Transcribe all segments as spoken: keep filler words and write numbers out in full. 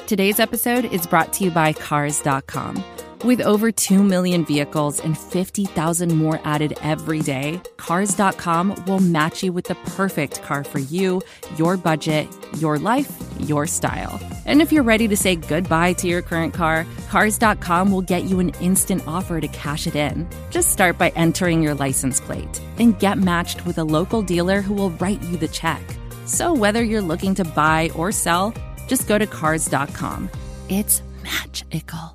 Today's episode is brought to you by Cars dot com. With over two million vehicles and fifty thousand more added every day, Cars dot com will match you with the perfect car for you, your budget, your life, your style. And if you're ready to say goodbye to your current car, Cars dot com will get you an instant offer to cash it in. Just start by entering your license plate and get matched with a local dealer who will write you the check. So whether you're looking to buy or sell, just go to Cars dot com. It's magical.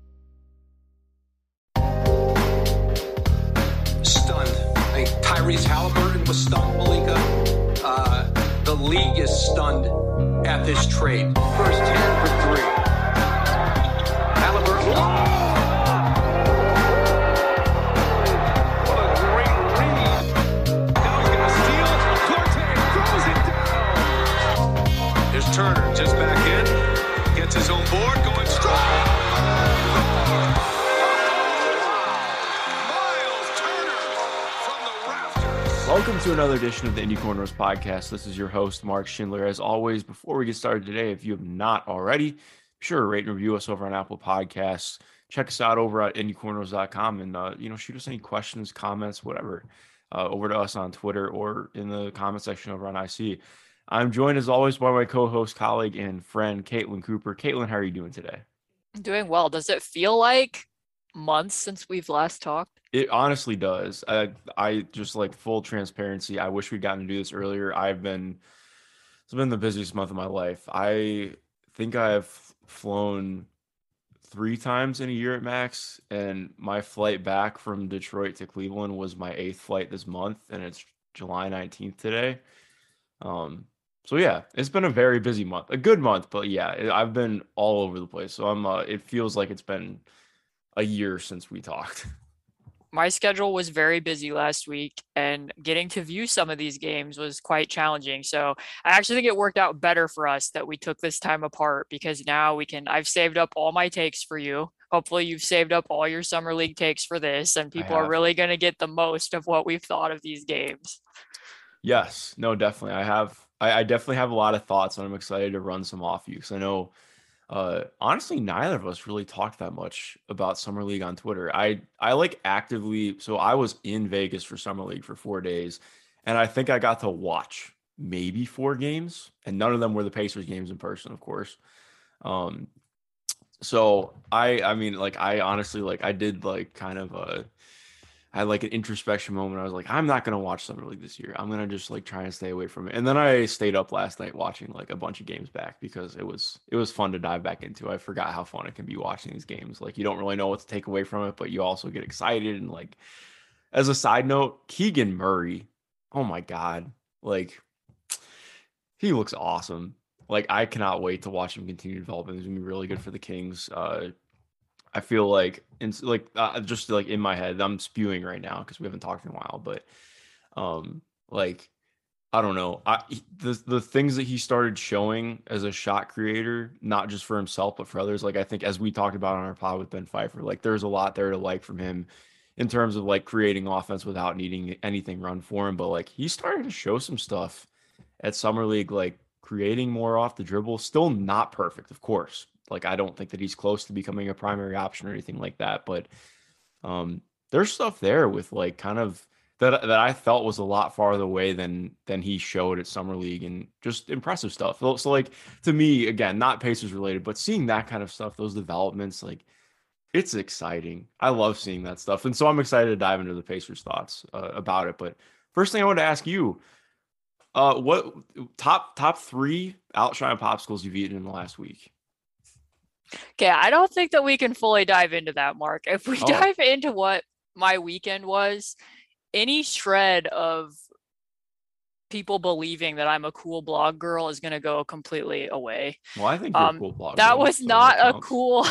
Stunned. I think Tyrese Halliburton was stunned, Malika. Uh, the league is stunned at this trade. First ten for three. Halliburton. What a great read. Now he's going to steal. Corte throws it down. Here's Turner just back in. Gets his own board, going strong. Welcome to another edition of the Indy Cornrows podcast. This is your host, Mark Schindler. As always, before we get started today, if you have not already, be sure to rate and review us over on Apple Podcasts. Check us out over at indy cornrows dot com and, uh, you know, shoot us any questions, comments, whatever, uh, over to us on Twitter or in the comment section over on I C. I'm joined, as always, by my co-host, colleague, and friend, Caitlin Cooper. Caitlin, how are you doing today? I'm doing well. Does it feel like months since we've last talked? It honestly does. I, I just like full transparency. I wish we'd gotten to do this earlier. I've been, it's been the busiest month of my life. I think I've flown three times in a year at max, and my flight back from Detroit to Cleveland was my eighth flight this month, and it's July nineteenth today. Um, so yeah, it's been a very busy month, a good month, but yeah, I've been all over the place. So I'm, uh, it feels like it's been a year since we talked. My schedule was very busy last week, and getting to view some of these games was quite challenging. So I actually think it worked out better for us that we took this time apart, because now we can, I've saved up all my takes for you. Hopefully you've saved up all your summer league takes for this, and people are really going to get the most of what we've thought of these games. Yes, no, definitely. I have, I, I definitely have a lot of thoughts, and I'm excited to run some off you, because I know Uh, honestly, neither of us really talked that much about Summer League on Twitter. I, I like actively, so I was in Vegas for Summer League for four days, and I think I got to watch maybe four games, and none of them were the Pacers games in person, of course. Um, so I, I mean, like, I honestly, like, I did like kind of a, I had like an introspection moment. I was like, I'm not going to watch Summer League this year. I'm going to just like try and stay away from it. And then I stayed up last night watching like a bunch of games back, because it was, it was fun to dive back into. I forgot how fun it can be watching these games. Like, you don't really know what to take away from it, but you also get excited. And like, as a side note, Keegan Murray, oh my God, like he looks awesome. Like, I cannot wait to watch him continue developing. He's going to be really good for the Kings. Uh, I feel like, in, like uh, just like in my head, I'm spewing right now because we haven't talked in a while, but um, like, I don't know. I, the, the things that he started showing as a shot creator, not just for himself, but for others. Like, I think as we talked about on our pod with Ben Pfeiffer, like there's a lot there to like from him in terms of like creating offense without needing anything run for him. But like, he started to show some stuff at Summer League, like creating more off the dribble. Still not perfect, of course. Like, I don't think that he's close to becoming a primary option or anything like that. But um, there's stuff there with like kind of that that I felt was a lot farther away than than he showed at Summer League, and just impressive stuff. So, so like, to me, again, not Pacers related, but seeing that kind of stuff, those developments, like, it's exciting. I love seeing that stuff. And so I'm excited to dive into the Pacers' thoughts uh, about it. But first thing I want to ask you, uh, what top top three Outshine popsicles you've eaten in the last week? Okay, I don't think that we can fully dive into that, Mark. If we Oh. dive into what my weekend was, any shred of people believing that I'm a cool blog girl is going to go completely away. Well, I think you're Um, a cool blogger. that was so not that a counts. cool,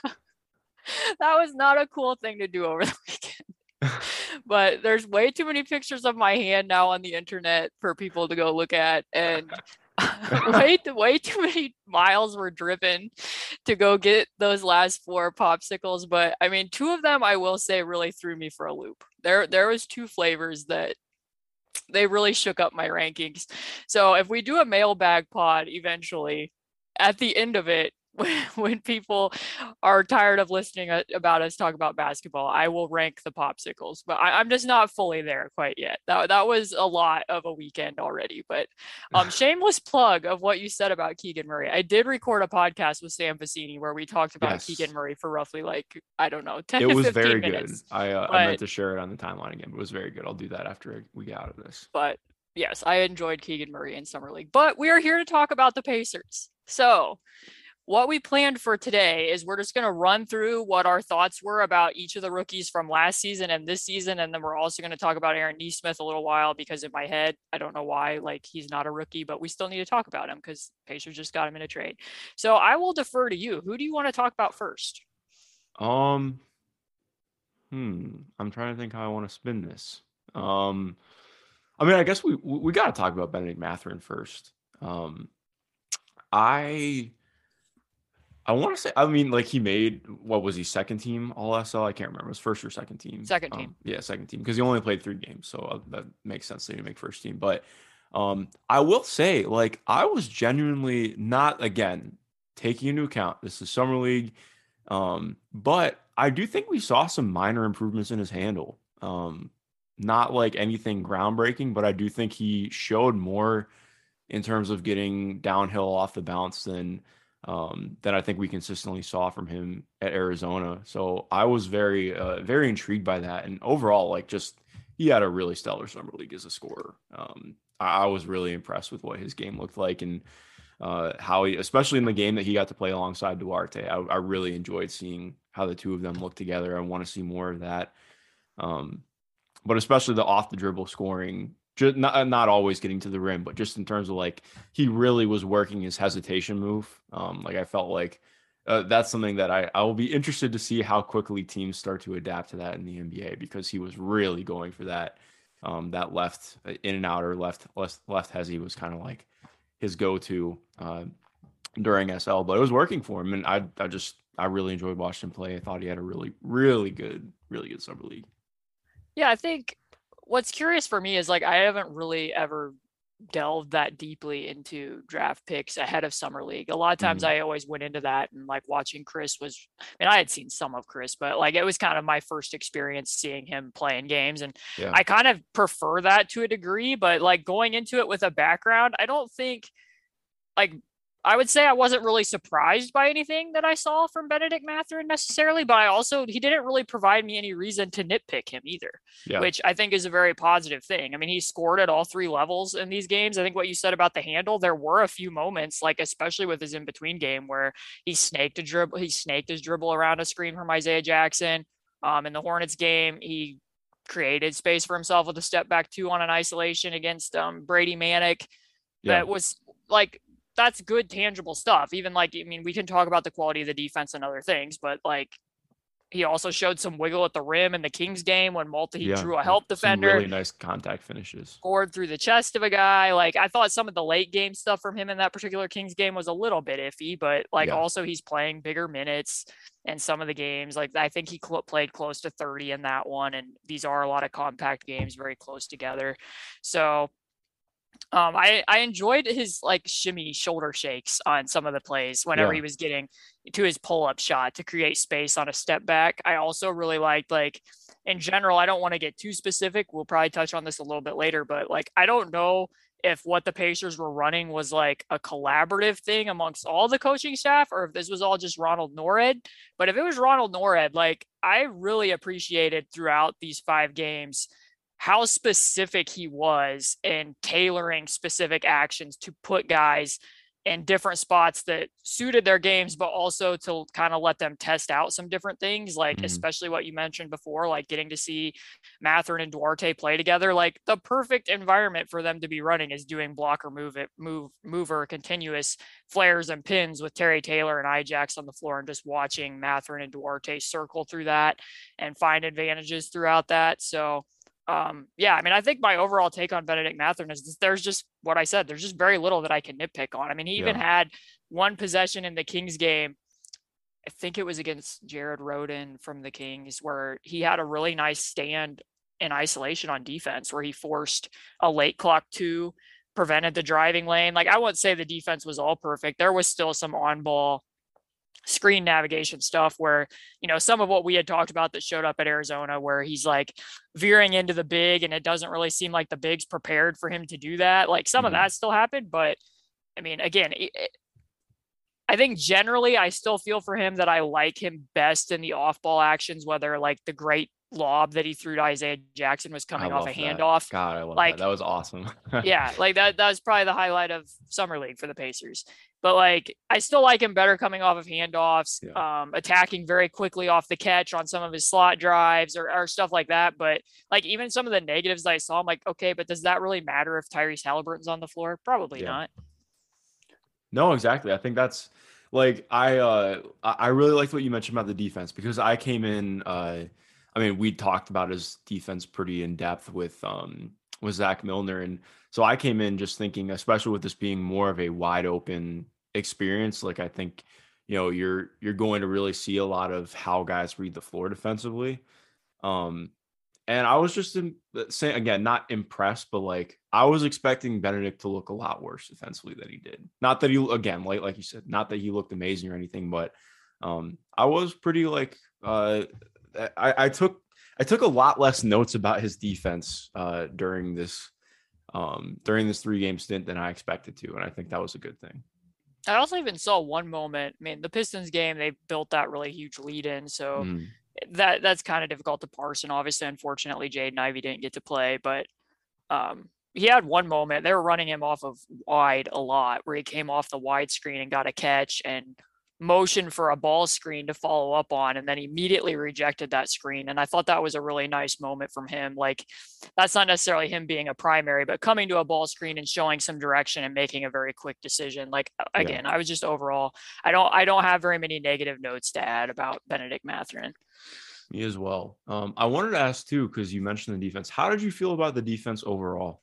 that was not a cool thing to do over the weekend. But there's way too many pictures of my hand now on the internet for people to go look at, and way, way too many miles were driven to go get those last four popsicles. But I mean, two of them, I will say, really threw me for a loop. There, there was two flavors that they really shook up my rankings. So if we do a mailbag pod eventually, at the end of it, when, when people are tired of listening about us talk about basketball, I will rank the popsicles, but I, I'm just not fully there quite yet. That, that was a lot of a weekend already, but um, shameless plug of what you said about Keegan Murray. I did record a podcast with Sam Vecini where we talked about Yes. Keegan Murray for roughly like, I don't know, ten It to was fifteen very minutes. good. I uh, But, I meant to share it on the timeline again, but it was very good. I'll do that after we get out of this. But yes, I enjoyed Keegan Murray in Summer League, but we are here to talk about the Pacers. So what we planned for today is we're just going to run through what our thoughts were about each of the rookies from last season and this season. And then we're also going to talk about Aaron Nesmith a little while because in my head, I don't know why, like he's not a rookie, but we still need to talk about him because Pacers just got him in a trade. So I will defer to you. Who do you want to talk about first? Um, hmm, I'm trying to think how I want to spin this. Um, I mean, I guess we we got to talk about Bennedict Mathurin first. Um, I I want to say, I mean, like he made, what was he, second team All S L? I can't remember. It was first or second team. Second team. Um, yeah, second team because he only played three games, so uh, that makes sense to make first team. But um, I will say, like, I was genuinely not again taking into account this is summer league, um, but I do think we saw some minor improvements in his handle. Um, not like anything groundbreaking, but I do think he showed more in terms of getting downhill off the bounce than um, than I think we consistently saw from him at Arizona. So I was very, uh, very intrigued by that. And overall, like just, he had a really stellar summer league as a scorer. Um, I, I was really impressed with what his game looked like and uh, how he, especially in the game that he got to play alongside Duarte, I, I really enjoyed seeing how the two of them look together. I want to see more of that. Um, but especially the off the dribble scoring, just not, not always getting to the rim, but just in terms of like, he really was working his hesitation move. Um, like I felt like uh, that's something that I, I will be interested to see how quickly teams start to adapt to that in the N B A, because he was really going for that. Um, that left in and out or left, left, left hezzy was kind of like his go-to uh, during S L, but it was working for him. And I, I just, I really enjoyed watching him play. I thought he had a really, really good, really good summer league. Yeah, I think what's curious for me is like I haven't really ever delved that deeply into draft picks ahead of summer league. A lot of times mm-hmm. I always went into that and like watching Chris was, I mean, I had seen some of Chris, but like it was kind of my first experience seeing him playing games. And yeah. I kind of prefer that to a degree, but like going into it with a background, I don't think like, I would say I wasn't really surprised by anything that I saw from Bennedict Mathurin necessarily, but I also, he didn't really provide me any reason to nitpick him either, yeah. which I think is a very positive thing. I mean, he scored at all three levels in these games. I think what you said about the handle, there were a few moments, like especially with his in-between game where he snaked a dribble, he snaked his dribble around a screen from Isaiah Jackson. Um, in the Hornets game, he created space for himself with a step back two on an isolation against um, Brady Manick. Yeah. That was like, that's good, tangible stuff. Even like, I mean, we can talk about the quality of the defense and other things, but like he also showed some wiggle at the rim in the Kings game when Malta, he yeah, drew a help defender. Really nice contact finishes. Scored through the chest of a guy. Like I thought some of the late game stuff from him in that particular Kings game was a little bit iffy, but like yeah. also he's playing bigger minutes in some of the games. Like I think he cl- played close to thirty in that one. And these are a lot of compact games, very close together. So Um, I, I enjoyed his like shimmy shoulder shakes on some of the plays whenever yeah. he was getting to his pull-up shot to create space on a step back. I also really liked like in general, I don't want to get too specific. We'll probably touch on this a little bit later, but like, I don't know if what the Pacers were running was like a collaborative thing amongst all the coaching staff or if this was all just Ronald Nored. But if it was Ronald Nored, like I really appreciated throughout these five games how specific he was in tailoring specific actions to put guys in different spots that suited their games, but also to kind of let them test out some different things, like mm-hmm. especially what you mentioned before, like getting to see Mathurin and Duarte play together. Like the perfect environment for them to be running is doing blocker move it, move, mover, continuous flares and pins with Terry Taylor and Ijax on the floor and just watching Mathurin and Duarte circle through that and find advantages throughout that. So Um, yeah, I mean, I think my overall take on Bennedict Mathurin is there's just what I said. There's just very little that I can nitpick on. I mean, he even yeah. had one possession in the Kings game. I think it was against Jared Rhoden from the Kings where he had a really nice stand in isolation on defense where he forced a late clock two, prevented the driving lane. Like I wouldn't say the defense was all perfect. There was still some on ball screen navigation stuff where, you know, some of what we had talked about that showed up at Arizona, where he's like veering into the big and it doesn't really seem like the big's prepared for him to do that. Like some mm-hmm. of that still happened, but I mean, again, it, it, I think generally I still feel for him that I like him best in the off ball actions, whether like the great lob that he threw to Isaiah Jackson was coming off a that. handoff. God, I love like, that. That was awesome. yeah, like that, that was probably the highlight of Summer League for the Pacers. But like, I still like him better coming off of handoffs, yeah. um, attacking very quickly off the catch on some of his slot drives or, or stuff like that. But like, even some of the negatives that I saw, I'm like, okay, but does that really matter if Tyrese Halliburton's on the floor? Probably yeah. not. No, exactly. I think that's like, I, uh, I really liked what you mentioned about the defense, because I came in, uh, I mean, we talked about his defense pretty in depth with, um, with Zach Milner. And so I came in just thinking, especially with this being more of a wide open experience, like I think, you know, you're, you're going to really see a lot of how guys read the floor defensively. Um, and I was just in, saying, again, not impressed, but like, I was expecting Bennedict to look a lot worse defensively than he did. Not that he, again, like, like you said, not that he looked amazing or anything, but um, I was pretty like, uh, I, I took, I took a lot less notes about his defense uh, during this, um, during this three game stint than I expected to. And I think that was a good thing. I also even saw one moment, I mean, the Pistons game, they built that really huge lead in. So mm. that that's kind of difficult to parse. And obviously, unfortunately, Jaden Ivey didn't get to play, but um, he had one moment, they were running him off of wide a lot, where he came off the wide screen and got a catch and motion for a ball screen to follow up on, and then immediately rejected that screen. And I thought that was a really nice moment from him. Like, that's not necessarily him being a primary, but coming to a ball screen and showing some direction and making a very quick decision. Like, again, yeah. I was just overall, I don't, I don't have very many negative notes to add about Bennedict Mathurin. Me as well. Um, I wanted to ask too, because you mentioned the defense. How did you feel about the defense overall?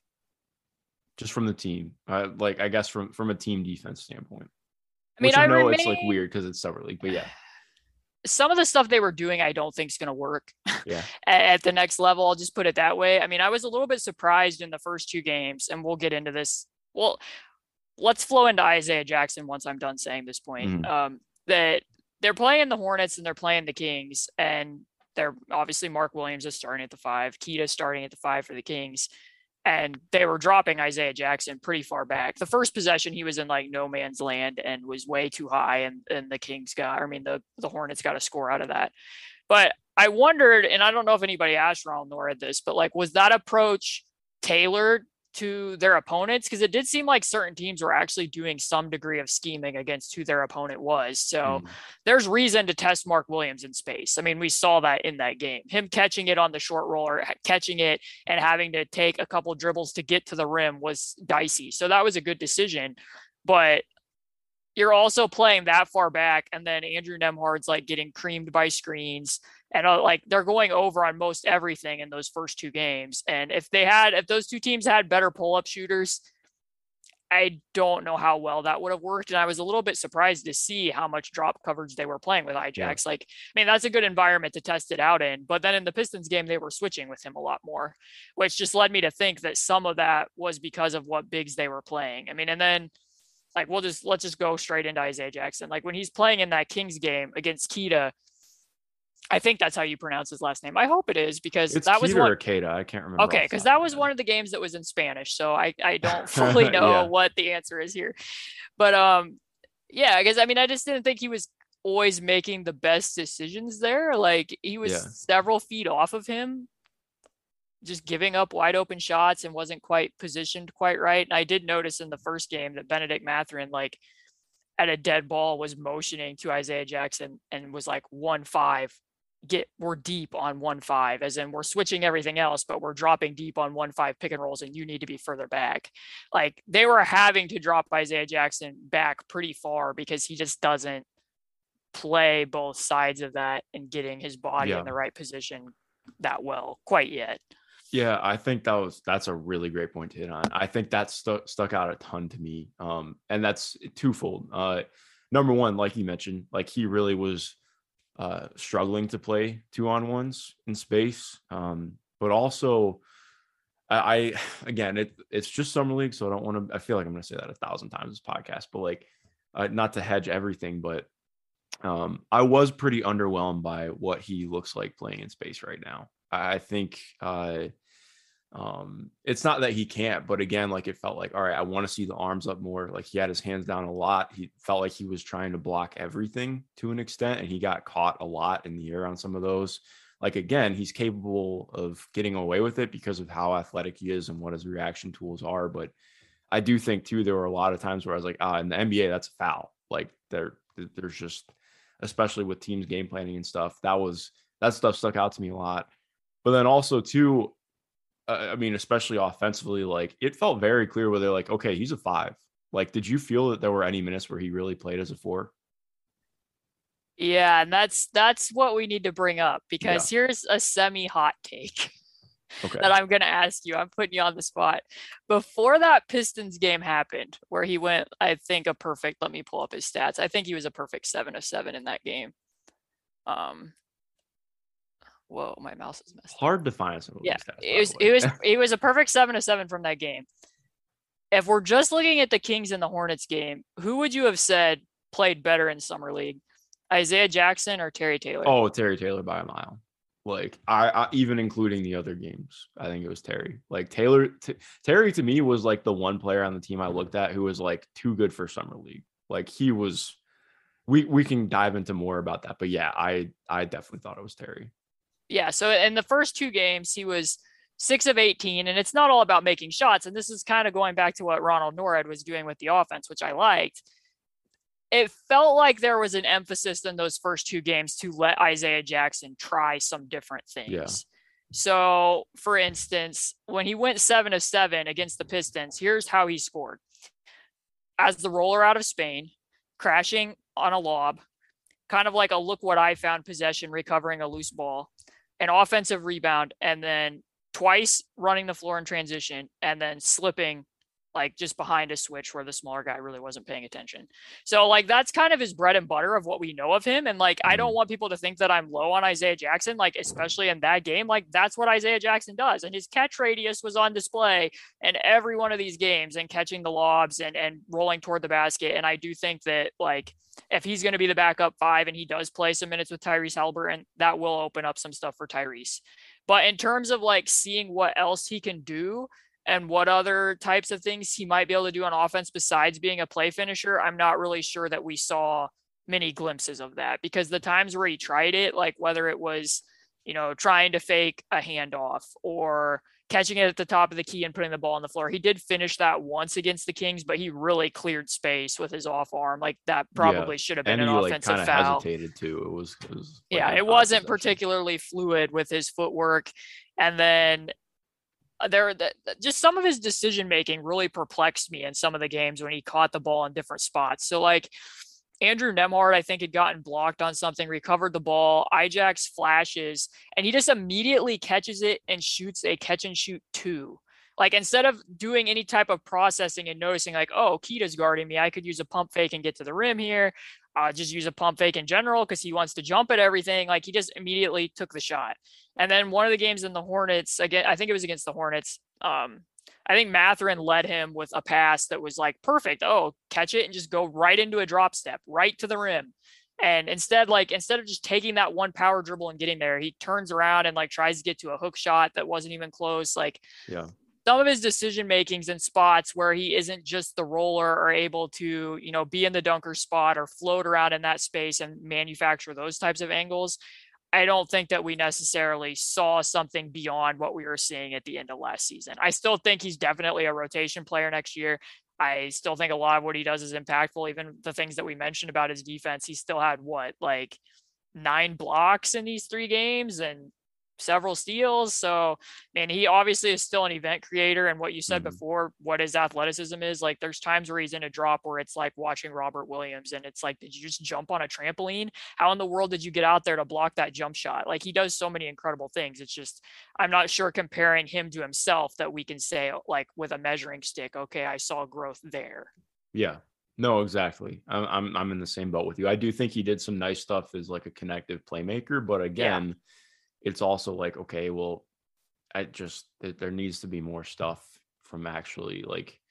Just from the team, uh, like, I guess from, from a team defense standpoint. I mean, Which I, I know remain... it's like weird because it's summer league, but yeah. Some of the stuff they were doing, I don't think is going to work yeah. at the next level. I'll just put it that way. I mean, I was a little bit surprised in the first two games, and we'll get into this. Well, let's flow into Isaiah Jackson once I'm done saying this point. Mm-hmm. Um, that they're playing the Hornets and they're playing the Kings, and they're obviously Mark Williams is starting at the five, Keita starting at the five for the Kings. And they were dropping Isaiah Jackson pretty far back. The first possession, he was in like no man's land and was way too high. And, and the Kings got, I mean, the, the Hornets got a score out of that. But I wondered, and I don't know if anybody asked Ronald Nora this, but like, was that approach tailored to their opponents? Because it did seem like certain teams were actually doing some degree of scheming against who their opponent was. So mm. there's reason to test Mark Williams in space. I mean, we saw that in that game, him catching it on the short roll or catching it and having to take a couple dribbles to get to the rim was dicey. So that was a good decision, but you're also playing that far back. And then Andrew Nembhard's like getting creamed by screens, and uh, like they're going over on most everything in those first two games. And if they had, if those two teams had better pull-up shooters, I don't know how well that would have worked. And I was a little bit surprised to see how much drop coverage they were playing with Ajax. Yeah. Like, I mean, that's a good environment to test it out in. But then in the Pistons game, they were switching with him a lot more, which just led me to think that some of that was because of what bigs they were playing. I mean, and then like, we'll just, let's just go straight into Isaiah Jackson. Like when he's playing in that Kings game against Keita, I think that's how you pronounce his last name. I hope it is, because it's that Keita was one. Or Keita. I can't remember. Okay, because that was one of the games that was in Spanish, so I, I don't fully know yeah. what the answer is here. But um, yeah, I guess I mean I just didn't think he was always making the best decisions there. Like he was yeah. several feet off of him, just giving up wide open shots and wasn't quite positioned quite right. And I did notice in the first game that Bennedict Mathurin, like at a dead ball, was motioning to Isaiah Jackson and was like one five. Get we're deep on one five, as in we're switching everything else, but we're dropping deep on one five pick and rolls, and you need to be further back. Like they were having to drop Isaiah Jackson back pretty far because he just doesn't play both sides of that and getting his body yeah. in the right position that well quite yet. Yeah, I think that was that's a really great point to hit on. I think that stuck stuck out a ton to me, um, and that's twofold. Uh, number one, like you mentioned, like he really was. Uh, struggling to play two on ones in space. Um, but also I, I again, it, it's just summer league. So I don't want to, I feel like I'm going to say that a thousand times this podcast, but like, uh, not to hedge everything, but Um, I was pretty underwhelmed by what he looks like playing in space right now. I think uh, um, it's not that he can't, but again, like it felt like, all right, I want to see the arms up more. Like he had his hands down a lot. He felt like he was trying to block everything to an extent, and he got caught a lot in the air on some of those. Like, again, he's capable of getting away with it because of how athletic he is and what his reaction tools are. But I do think too, there were a lot of times where I was like, ah, in the N B A, that's a foul. Like there, there's just, especially with teams game planning and stuff, that was, that stuff stuck out to me a lot. But then also too, uh, I mean, especially offensively, like it felt very clear where they're like, okay, he's a five. Like, did you feel that there were any minutes where he really played as a four? Yeah, and that's that's what we need to bring up, because Yeah. here's a semi-hot take Okay. that I'm going to ask you. I'm putting you on the spot. Before that Pistons game happened, where he went, I think, a perfect, let me pull up his stats. I think he was a perfect seven of seven in that game. Um, whoa, my mouse is messed up. Hard to find some of Yeah, these stats, it was, it was, it was a perfect seven of seven from that game. If we're just looking at the Kings and the Hornets game, who would you have said played better in Summer League? Isaiah Jackson or Terry Taylor? Oh, Terry Taylor by a mile. Like I, I even including the other games, I think it was Terry. Like Taylor, t- Terry to me was like the one player on the team I looked at who was like too good for Summer League. Like he was. We we can dive into more about that, but yeah, I I definitely thought it was Terry. Yeah. So in the first two games, he was six of eighteen, and it's not all about making shots. And this is kind of going back to what Ronald Norred was doing with the offense, which I liked. It felt like there was an emphasis in those first two games to let Isaiah Jackson try some different things. Yeah. So, for instance, when he went seven of seven against the Pistons, here's how he scored. As the roller out of Spain, crashing on a lob, kind of like a look what I found possession, recovering a loose ball, an offensive rebound, and then twice running the floor in transition, and then slipping like just behind a switch where the smaller guy really wasn't paying attention. So like, that's kind of his bread and butter of what we know of him. And like, mm-hmm. I don't want people to think that I'm low on Isaiah Jackson, like, especially in that game, like that's what Isaiah Jackson does. And his catch radius was on display in every one of these games, and catching the lobs and, and rolling toward the basket. And I do think that like, if he's going to be the backup five and he does play some minutes with Tyrese Haliburton, that will open up some stuff for Tyrese. But in terms of like seeing what else he can do, and what other types of things he might be able to do on offense besides being a play finisher, I'm not really sure that we saw many glimpses of that, because the times where he tried it, like whether it was, you know, trying to fake a handoff or catching it at the top of the key and putting the ball on the floor, he did finish that once against the Kings, but he really cleared space with his off arm. Like that probably yeah. should have been and an he, offensive like, foul. Hesitated too. It was, it was like yeah, it wasn't particularly fluid with his footwork. And then there, just some of his decision making really perplexed me in some of the games when he caught the ball in different spots. So like Andrew Nembhard, I think, had gotten blocked on something, recovered the ball, Ijax flashes, and he just immediately catches it and shoots a catch and shoot two. Like instead of doing any type of processing and noticing like, oh, Kita's guarding me, I could use a pump fake and get to the rim here. Uh, just use a pump fake in general because he wants to jump at everything. Like he just immediately took the shot. And then one of the games in the Hornets, again, I think it was against the Hornets. Um, I think Mathurin led him with a pass that was like perfect. Oh, catch it and just go right into a drop step, right to the rim. And instead, like, instead of just taking that one power dribble and getting there, he turns around and like tries to get to a hook shot that wasn't even close. Like, yeah. Some of his decision makings in spots where he isn't just the roller or able to, you know, be in the dunker spot or float around in that space and manufacture those types of angles. I don't think that we necessarily saw something beyond what we were seeing at the end of last season. I still think he's definitely a rotation player next year. I still think a lot of what he does is impactful. Even the things that we mentioned about his defense, he still had what, like nine blocks in these three games and several steals. So, man, he obviously is still an event creator. And what you said mm-hmm. before, what his athleticism is, like there's times where he's in a drop where it's like watching Robert Williams and it's like, did you just jump on a trampoline? How in the world did you get out there to block that jump shot? Like he does so many incredible things. It's just, I'm not sure comparing him to himself that we can say like with a measuring stick, okay, I saw growth there. Yeah. No, exactly. I'm, I'm, I'm in the same boat with you. I do think he did some nice stuff as like a connective playmaker, but again, yeah. it's also like, okay, well, I just, there needs to be more stuff from actually like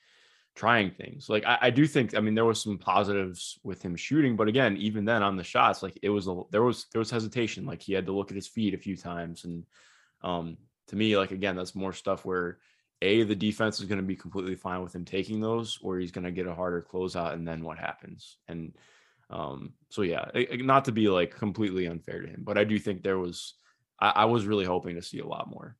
trying things. Like I, I do think, I mean, there was some positives with him shooting, but again, even then on the shots, like it was a there was there was hesitation. Like he had to look at his feet a few times, and um, to me, like again, that's more stuff where a the defense is going to be completely fine with him taking those, or he's going to get a harder closeout, and then what happens? And um, so yeah, it, not to be like completely unfair to him, but I do think there was I, I was really hoping to see a lot more.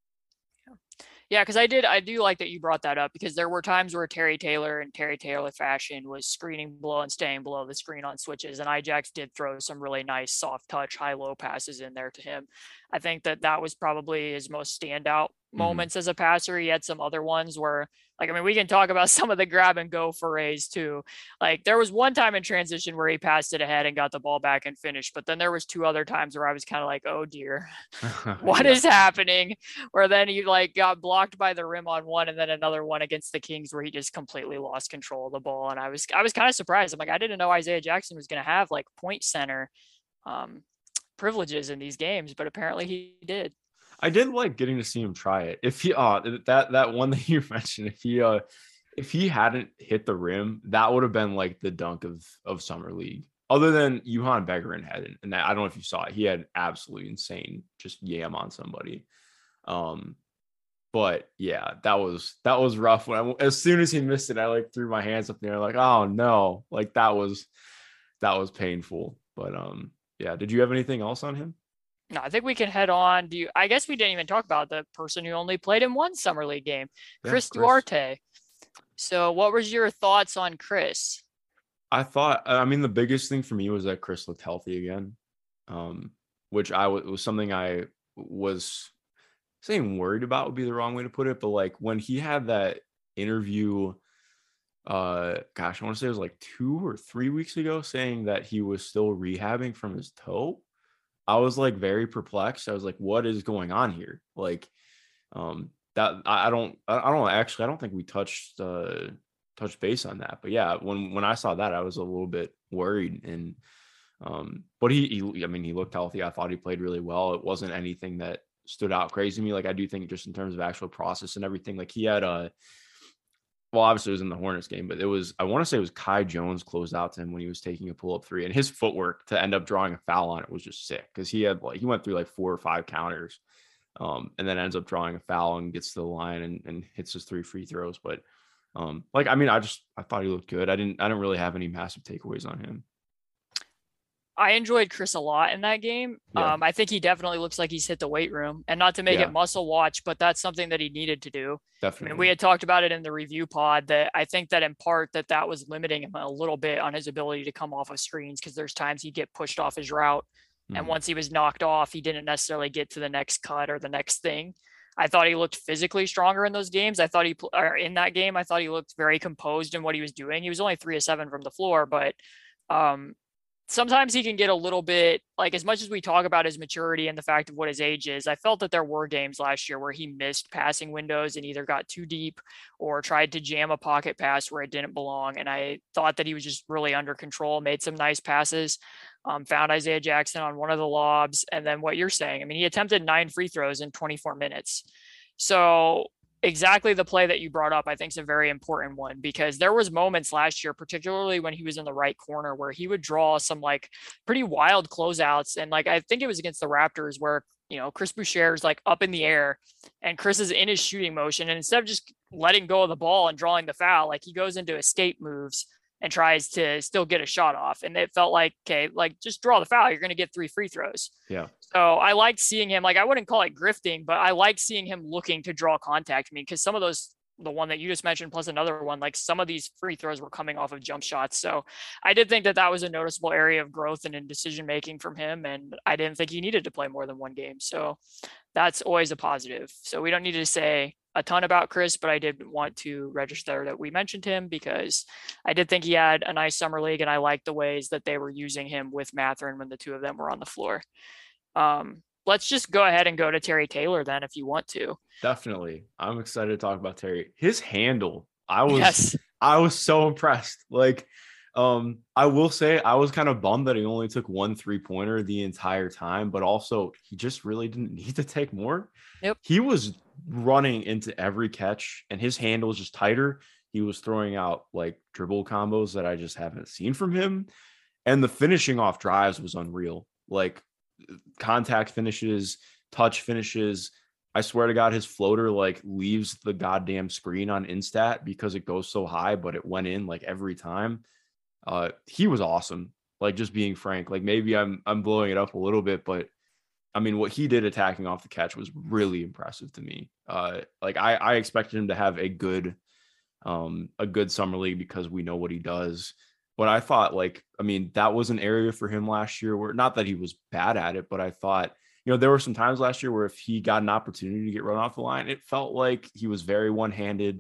Yeah, because I did, I do like that you brought that up, because there were times where Terry Taylor and Terry Taylor fashion was screening below and staying below the screen on switches, and Ijax did throw some really nice soft touch, high low passes in there to him. I think that that was probably his most standout moments mm-hmm. as a passer. He had some other ones where, like, I mean, we can talk about some of the grab and go forays too. Like there was one time in transition where he passed it ahead and got the ball back and finished, but then there was two other times where I was kind of like, oh dear, what yeah. is happening? Where then he like got blocked by the rim on one, and then another one against the Kings where he just completely lost control of the ball. And I was, I was kind of surprised. I'm like, I didn't know Isaiah Jackson was going to have like point center um, privileges in these games, but apparently he did. I did like getting to see him try it. If he, uh, that, that one that you mentioned, if he, uh, if he hadn't hit the rim, that would have been like the dunk of, of summer league, other than Johan Begerin hadn't. And that, I don't know if you saw it. He had absolutely insane, just yam on somebody. Um, but yeah, that was, that was rough. When I, as soon as he missed it, I like threw my hands up there, like, oh no, like that was, that was painful. But um, yeah. Did you have anything else on him? No, I think we can head on. Do you, I guess we didn't even talk about the person who only played in one summer league game, yeah, Chris, Chris Duarte. So what was your thoughts on Chris? I thought, I mean, the biggest thing for me was that Chris looked healthy again, um, which I w- was something I was saying worried about would be the wrong way to put it. But like when he had that interview, uh, gosh, I want to say it was like two or three weeks ago, saying that he was still rehabbing from his toe. I was like very perplexed. I was like, what is going on here? Like, um, that I, I don't, I don't actually, I don't think we touched, uh, touched base on that, but yeah, when, when I saw that, I was a little bit worried. And, um, but he, he, I mean, he looked healthy. I thought he played really well. It wasn't anything that stood out crazy to me. Like, I do think just in terms of actual process and everything, like he had a, well, obviously it was in the Hornets game, but it was, I want to say it was Kai Jones closed out to him when he was taking a pull-up three, and his footwork to end up drawing a foul on it was just sick, because he had like, he went through like four or five counters, um, and then ends up drawing a foul and gets to the line and, and hits his three free throws. But um, like, I mean, I just, I thought he looked good. I didn't, I didn't really have any massive takeaways on him. I enjoyed Chris a lot in that game. Yeah. Um, I think he definitely looks like he's hit the weight room, and not to make yeah. it muscle watch, but that's something that he needed to do. Definitely. I mean, we had talked about it in the review pod that I think that in part that that was limiting him a little bit on his ability to come off of screens, because there's times he'd get pushed off his route. Mm-hmm. And once he was knocked off, he didn't necessarily get to the next cut or the next thing. I thought he looked physically stronger in those games. I thought he, or in that game, I thought he looked very composed in what he was doing. He was only three of seven from the floor, but um, sometimes he can get a little bit, like, as much as we talk about his maturity and the fact of what his age is, I felt that there were games last year where he missed passing windows and either got too deep or tried to jam a pocket pass where it didn't belong. And I thought that he was just really under control, made some nice passes, um, found Isaiah Jackson on one of the lobs. And then what you're saying, I mean, he attempted nine free throws in twenty-four minutes. So exactly the play that you brought up, I think, is a very important one, because there was moments last year, particularly when he was in the right corner, where he would draw some like pretty wild closeouts. And like, I think it was against the Raptors where, you know, Chris Boucher is like up in the air and Chris is in his shooting motion. And instead of just letting go of the ball and drawing the foul, like he goes into escape moves and tries to still get a shot off. And it felt like, okay, like just draw the foul. You're going to get three free throws. Yeah. So I liked seeing him, like, I wouldn't call it grifting, but I liked seeing him looking to draw contact. I mean, because some of those, the one that you just mentioned, plus another one, like some of these free throws were coming off of jump shots. So I did think that that was a noticeable area of growth and in decision-making from him. And I didn't think he needed to play more than one game. So that's always a positive. So we don't need to say a ton about Chris, but I did want to register that we mentioned him because I did think he had a nice summer league, and I liked the ways that they were using him with Mathurin when the two of them were on the floor. Um, let's just go ahead and go to Terry Taylor then, if you want to. Definitely. I'm excited to talk about Terry. His handle, I was, yes. I was so impressed. Like, um, I will say I was kind of bummed that he only took one three pointer the entire time, but also he just really didn't need to take more. Yep. He was running into every catch, and his handle was just tighter. he was throwing out like dribble combos that I just haven't seen from him. And the finishing off drives was unreal. Like contact finishes, touch finishes. I swear to God, his floater like leaves the goddamn screen on Instat because it goes so high, but it went in like every time. Uh, he was awesome. Like just being frank, like maybe I'm I'm blowing it up a little bit, but I mean, what he did attacking off the catch was really impressive to me. Uh, like I, I expected him to have a good, um, a good summer league because we know what he does. But I thought, like, I mean, that was an area for him last year where not that he was bad at it, but I thought, you know, there were some times last year where if he got an opportunity to get run off the line, it felt like he was very one-handed,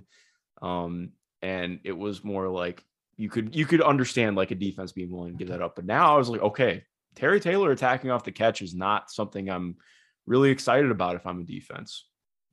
um, and it was more like you could you could understand like a defense being willing to give that up. But now I was like, okay. Terry Taylor attacking off the catch is not something I'm really excited about if I'm a defense.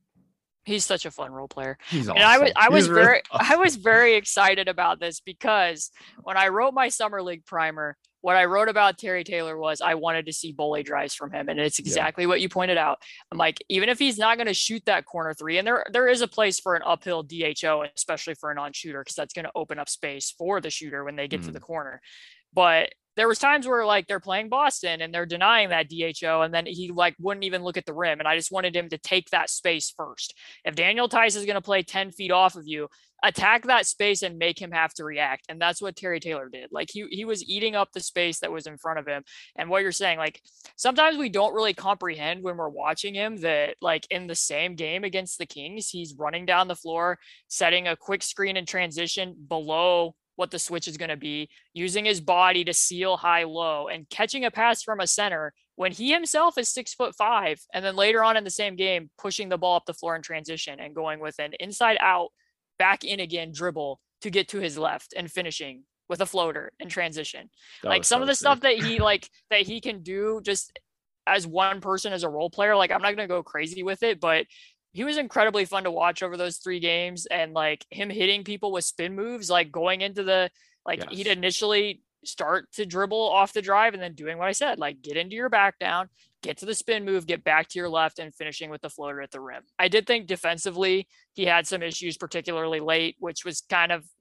He's such a fun role player. He's awesome. And I was I was He's very really awesome. I was very excited about this because when I wrote my summer league primer, what I wrote about Terry Taylor was I wanted to see bully drives from him. And it's exactly yeah. what you pointed out. I'm like, even if he's not going to shoot that corner three, and there there is a place for an uphill D H O, especially for a non-shooter, because that's going to open up space for the shooter when they get mm-hmm. to the corner. But there was times where like they're playing Boston and they're denying that D H O, and then he like wouldn't even look at the rim. And I just wanted him to take that space first. If Daniel Theis is going to play ten feet off of you, attack that space and make him have to react. And that's what Terry Taylor did. Like he, he was eating up the space that was in front of him. And what you're saying, like sometimes we don't really comprehend when we're watching him that like in the same game against the Kings, he's running down the floor, setting a quick screen in transition below what the switch is going to be, using his body to seal high low and catching a pass from a center when he himself is six foot five. And then later on in the same game, pushing the ball up the floor in transition and going with an inside out, back in again dribble to get to his left and finishing with a floater in transition. That like some of the sick. stuff that he like that he can do just as one person as a role player. Like I'm not going to go crazy with it, but he was incredibly fun to watch over those three games, and like him hitting people with spin moves, like going into the, like yes. he'd initially start to dribble off the drive and then doing what I said, like get into your back down, get to the spin move, get back to your left, and finishing with the floater at the rim. I did think defensively he had some issues, particularly late, which was kind of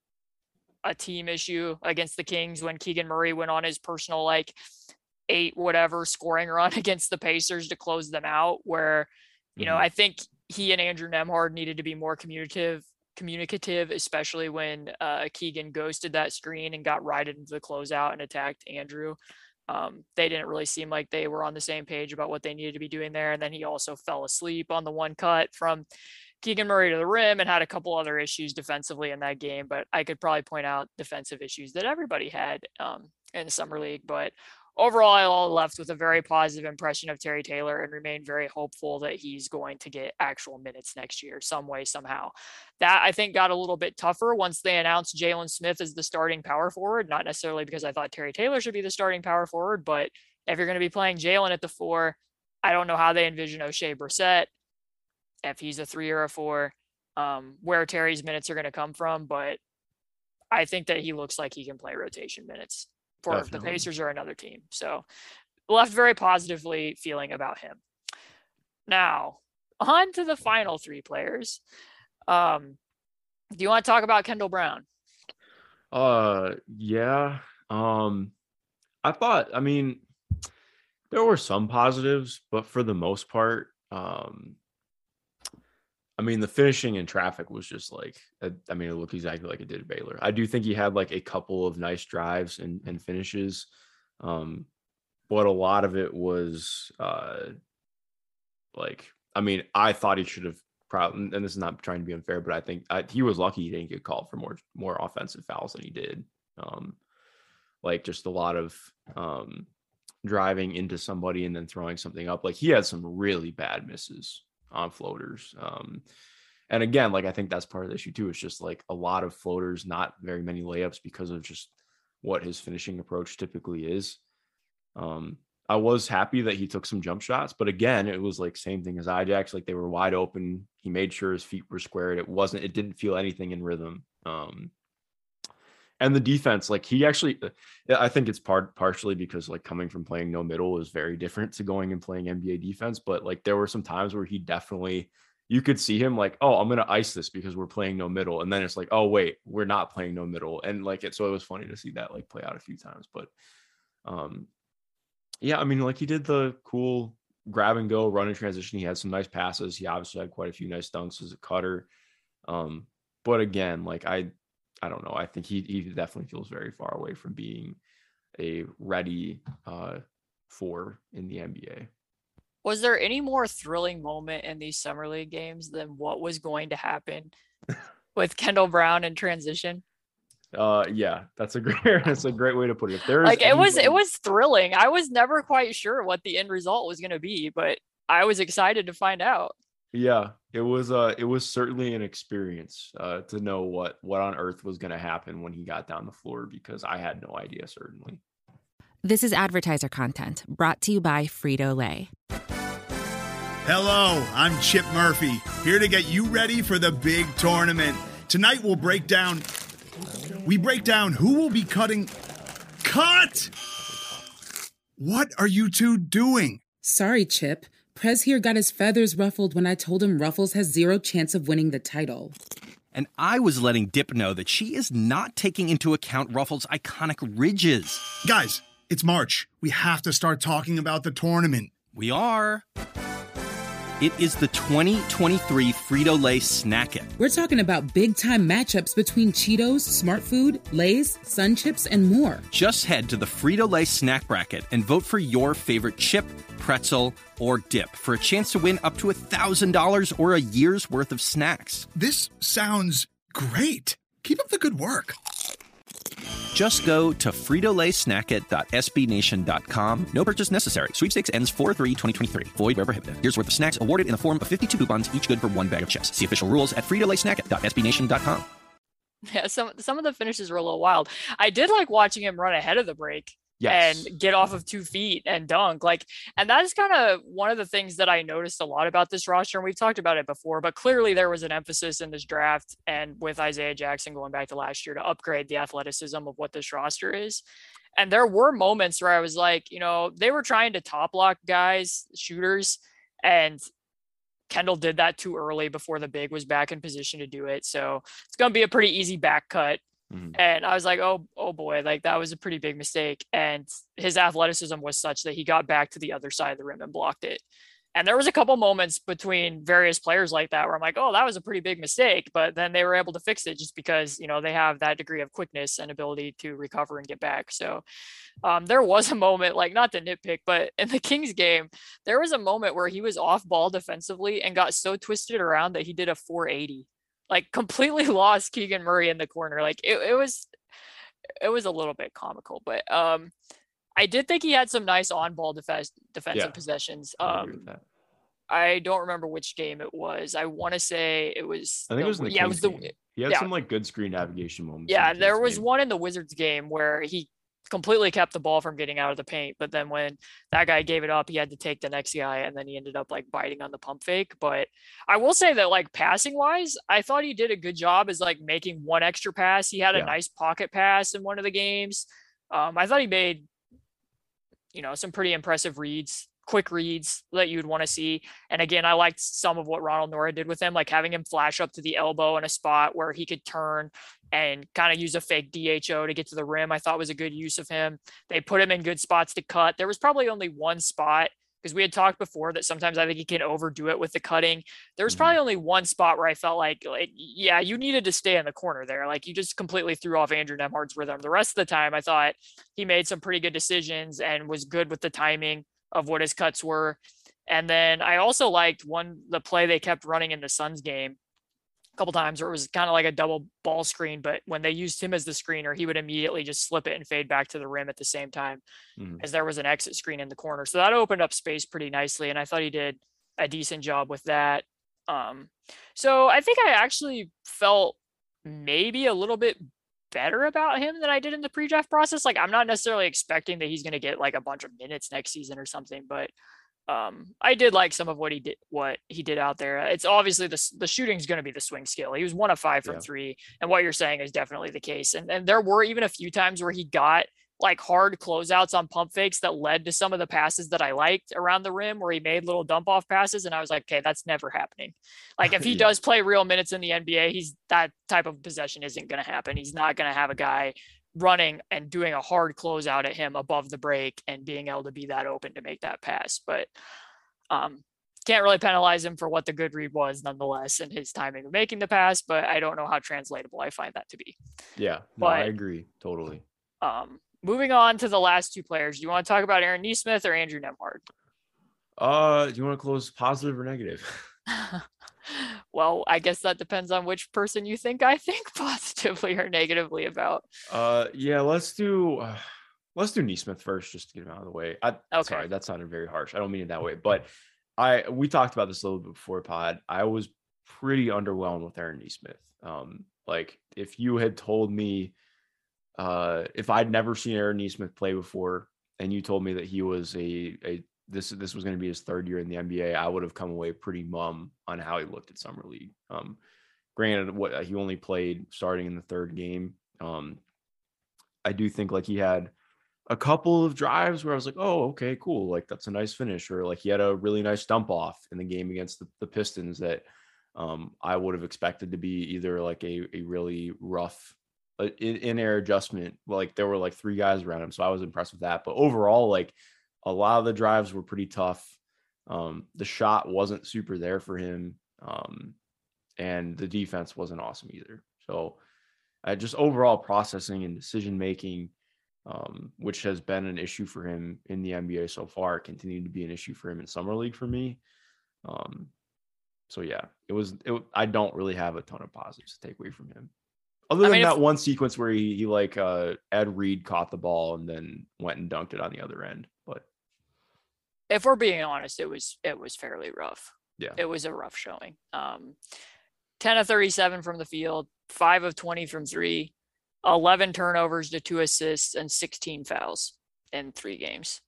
a team issue against the Kings when Keegan Murray went on his personal like eight whatever scoring run against the Pacers to close them out, where, you mm-hmm. know, I think he and Andrew Nembhard needed to be more communicative, communicative, especially when uh, Keegan ghosted that screen and got right into the closeout and attacked Andrew. Um, they didn't really seem like they were on the same page about what they needed to be doing there. And then he also fell asleep on the one cut from Keegan Murray to the rim and had a couple other issues defensively in that game. But I could probably point out defensive issues that everybody had um, in the summer league. But overall, I all left with a very positive impression of Terry Taylor and remain very hopeful that he's going to get actual minutes next year, some way, somehow. That I think got a little bit tougher once they announced Jalen Smith as the starting power forward, not necessarily because I thought Terry Taylor should be the starting power forward, but if you're going to be playing Jalen at the four, I don't know how they envision O'Shea Brissett, if he's a three or a four, um, where Terry's minutes are going to come from, but I think that he looks like he can play rotation minutes. For Definitely. The Pacers are another team. So left very positively feeling about him. Now, on to the final three players. Um, do you want to talk about Kendall Brown? Uh, yeah. Um, I thought, I mean, there were some positives, but for the most part, um, I mean, the finishing in traffic was just like, I mean, it looked exactly like it did at Baylor. I do think he had like a couple of nice drives and, and finishes. Um, but a lot of it was uh, like, I mean, I thought he should have probably, and this is not trying to be unfair, but I think I, he was lucky he didn't get called for more, more offensive fouls than he did. Um, like just a lot of um, driving into somebody and then throwing something up. Like he had some really bad misses on floaters. Um, and again, like, I think that's part of the issue too. It's just like a lot of floaters, not very many layups because of just what his finishing approach typically is. Um, I was happy that he took some jump shots, but again, it was like same thing as Ajax. Like they were wide open. He made sure his feet were squared. It wasn't, it didn't feel anything in rhythm. Um, and the defense, like he actually, I think it's part partially because like coming from playing no middle is very different to going and playing N B A defense. But like there were some times where he definitely, you could see him like, oh, I'm gonna ice this because we're playing no middle, and then it's like, oh wait, we're not playing no middle, and like it. So it was funny to see that like play out a few times, but um, yeah, I mean, like he did the cool grab and go run in transition. He had some nice passes. He obviously had quite a few nice dunks as a cutter. Um, but again, like I, I don't know. I think he he definitely feels very far away from being a ready uh four in the N B A. Was there any more thrilling moment in these summer league games than what was going to happen with Kendall Brown in transition? Uh, yeah, that's a great that's a great way to put it. If there's like it anybody... was it was thrilling. I was never quite sure what the end result was going to be, but I was excited to find out. Yeah, it was uh it was certainly an experience uh to know what what on earth was going to happen when he got down the floor, because I had no idea, certainly. This is advertiser content brought to you by Frito-Lay. Hello, I'm Chip Murphy, here to get you ready for the big tournament. Tonight we'll break down we break down who will be cutting cut. What are you two doing? Sorry, Chip. Prez here got his feathers ruffled when I told him Ruffles has zero chance of winning the title. And I was letting Dip know that she is not taking into account Ruffles' iconic ridges. Guys, it's March. We have to start talking about the tournament. We are. It is the twenty twenty-three Frito-Lay Snack It. We're talking about big-time matchups between Cheetos, Smart Food, Lay's, Sun Chips, and more. Just head to the Frito-Lay Snack Bracket and vote for your favorite chip, pretzel, or dip for a chance to win up to one thousand dollars or a year's worth of snacks. This sounds great. Keep up the good work. Just go to frito lay snack it dot s b nation dot com. No purchase necessary. Sweepstakes ends four three twenty twenty-three. Void where prohibited. Here's worth of snacks awarded in the form of fifty-two coupons, each good for one bag of chips. See official rules at frito lay snack it dot s b nation dot com. Yeah, some some of the finishes were a little wild. I did like watching him run ahead of the break. Yes. And get off of two feet and dunk. Like, and that is kind of one of the things that I noticed a lot about this roster. And we've talked about it before, but clearly there was an emphasis in this draft and with Isaiah Jackson going back to last year to upgrade the athleticism of what this roster is. And there were moments where I was like, you know, they were trying to top lock guys, shooters, and Kendall did that too early before the big was back in position to do it. So it's going to be a pretty easy back cut. Mm-hmm. And I was like, oh, oh boy, like that was a pretty big mistake. And his athleticism was such that he got back to the other side of the rim and blocked it. And there was a couple moments between various players like that where I'm like, oh, that was a pretty big mistake. But then they were able to fix it just because, you know, they have that degree of quickness and ability to recover and get back. So um, there was a moment, like not to nitpick, but in the Kings game, there was a moment where he was off ball defensively and got so twisted around that he did a four eighty. Like completely lost Keegan Murray in the corner. Like it, it was, it was a little bit comical, but um, I did think he had some nice on-ball defense, defensive yeah, possessions. Um, I, I don't remember which game it was. I want to say it was. I think the, it was in the yeah, Kings it was the. Game. He had yeah. some like good screen navigation moments. Yeah, the there was game. one in the Wizards game where he completely kept the ball from getting out of the paint, but then when that guy gave it up, he had to take the next guy, and then he ended up like biting on the pump fake. But I will say that like passing wise, I thought he did a good job as like making one extra pass. He had a yeah. nice pocket pass in one of the games. Um, I thought he made, you know, some pretty impressive reads, quick reads that you would want to see. And again, I liked some of what Ronald Nora did with him, like having him flash up to the elbow in a spot where he could turn and kind of use a fake D H O to get to the rim. I thought was a good use of him. They put him in good spots to cut. There was probably only one spot, because we had talked before that sometimes I think he can overdo it with the cutting. There was probably only one spot where I felt like, like, yeah, you needed to stay in the corner there. Like you just completely threw off Andrew Nembhard's rhythm. The rest of the time, I thought he made some pretty good decisions and was good with the timing of what his cuts were. And then I also liked one, the play they kept running in the Suns game a couple times where it was kind of like a double ball screen, but when they used him as the screener, he would immediately just slip it and fade back to the rim at the same time mm-hmm. as there was an exit screen in the corner. So that opened up space pretty nicely. And I thought he did a decent job with that. Um, so I think I actually felt maybe a little bit better about him than I did in the pre-draft process. Like I'm not necessarily expecting that he's going to get like a bunch of minutes next season or something, but um, I did like some of what he did, what he did out there. It's obviously the, the shooting is going to be the swing skill. He was one of five from yeah. three. And what you're saying is definitely the case. And, and there were even a few times where he got like hard closeouts on pump fakes that led to some of the passes that I liked around the rim where he made little dump off passes. And I was like, okay, that's never happening. Like if he Yeah. does play real minutes in the N B A, he's that type of possession isn't going to happen. He's not going to have a guy running and doing a hard closeout at him above the break and being able to be that open to make that pass. But um, can't really penalize him for what the good read was nonetheless and his timing of making the pass, but I don't know how translatable I find that to be. Yeah, no, But- I agree totally. Um, moving on to the last two players, do you want to talk about Aaron Nesmith or Andrew Nembhard? Uh, do you want to close positive or negative? Well, I guess that depends on which person you think I think positively or negatively about. Uh, yeah, let's do uh, let's do Nesmith first, just to get him out of the way. I, Okay. Sorry, that sounded very harsh. I don't mean it that way, but I we talked about this a little bit before pod. I was pretty underwhelmed with Aaron Nesmith. Um, like if you had told me, uh, if I'd never seen Aaron Nesmith play before, and you told me that he was a a this this was going to be his third year in the N B A, I would have come away pretty mum on how he looked at summer league. Um, granted, what he only played starting in the third game. Um, I do think like he had a couple of drives where I was like, oh, okay, cool. Like that's a nice finish. Or like he had a really nice dump off in the game against the, the Pistons that um, I would have expected to be either like a, a really rough uh, in, in air adjustment. Like there were like three guys around him. So I was impressed with that. But overall, like a lot of the drives were pretty tough. Um, the shot wasn't super there for him. Um, and the defense wasn't awesome either. So uh, just overall processing and decision making, um, which has been an issue for him in the N B A so far, continued to be an issue for him in summer league for me. Um, so yeah, it was. It, I don't really have a ton of positives to take away from him, other I than mean, that if- one sequence where he, he like uh, Ed Reed caught the ball and then went and dunked it on the other end. But If we're being honest, it was it was fairly rough. yeah, It was a rough showing. Um, ten of thirty-seven from the field, five of twenty from three, eleven turnovers to two assists, and sixteen fouls in three games.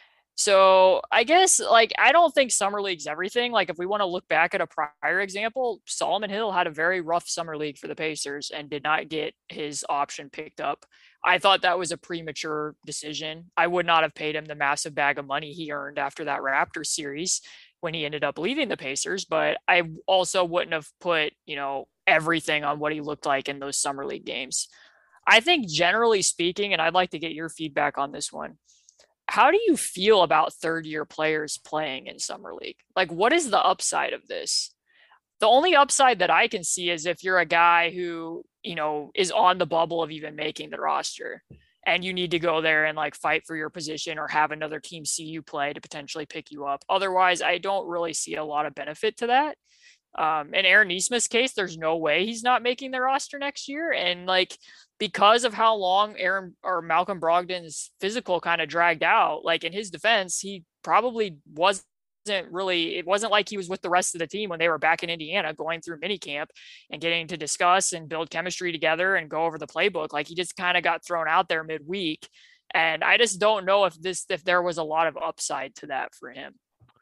So I guess like I don't think summer league's everything. Like if we want to look back at a prior example, Solomon Hill had a very rough summer league for the Pacers and did not get his option picked up. I thought that was a premature decision. I would not have paid him the massive bag of money he earned after that Raptors series when he ended up leaving the Pacers, but I also wouldn't have put, you know, everything on what he looked like in those summer league games. I think generally speaking, and I'd like to get your feedback on this one, how do you feel about third year players playing in summer league? Like, what is the upside of this? The only upside that I can see is if you're a guy who, you know, is on the bubble of even making the roster and you need to go there and like fight for your position or have another team see you play to potentially pick you up. Otherwise, I don't really see a lot of benefit to that. Um, in Aaron Nesmith's case, there's no way he's not making the roster next year. And like, because of how long Aaron or Malcolm Brogdon's physical kind of dragged out, like in his defense, he probably wasn't really, it wasn't like he was with the rest of the team when they were back in Indiana going through mini camp and getting to discuss and build chemistry together and go over the playbook. Like he just kind of got thrown out there midweek. And I just don't know if this, if there was a lot of upside to that for him.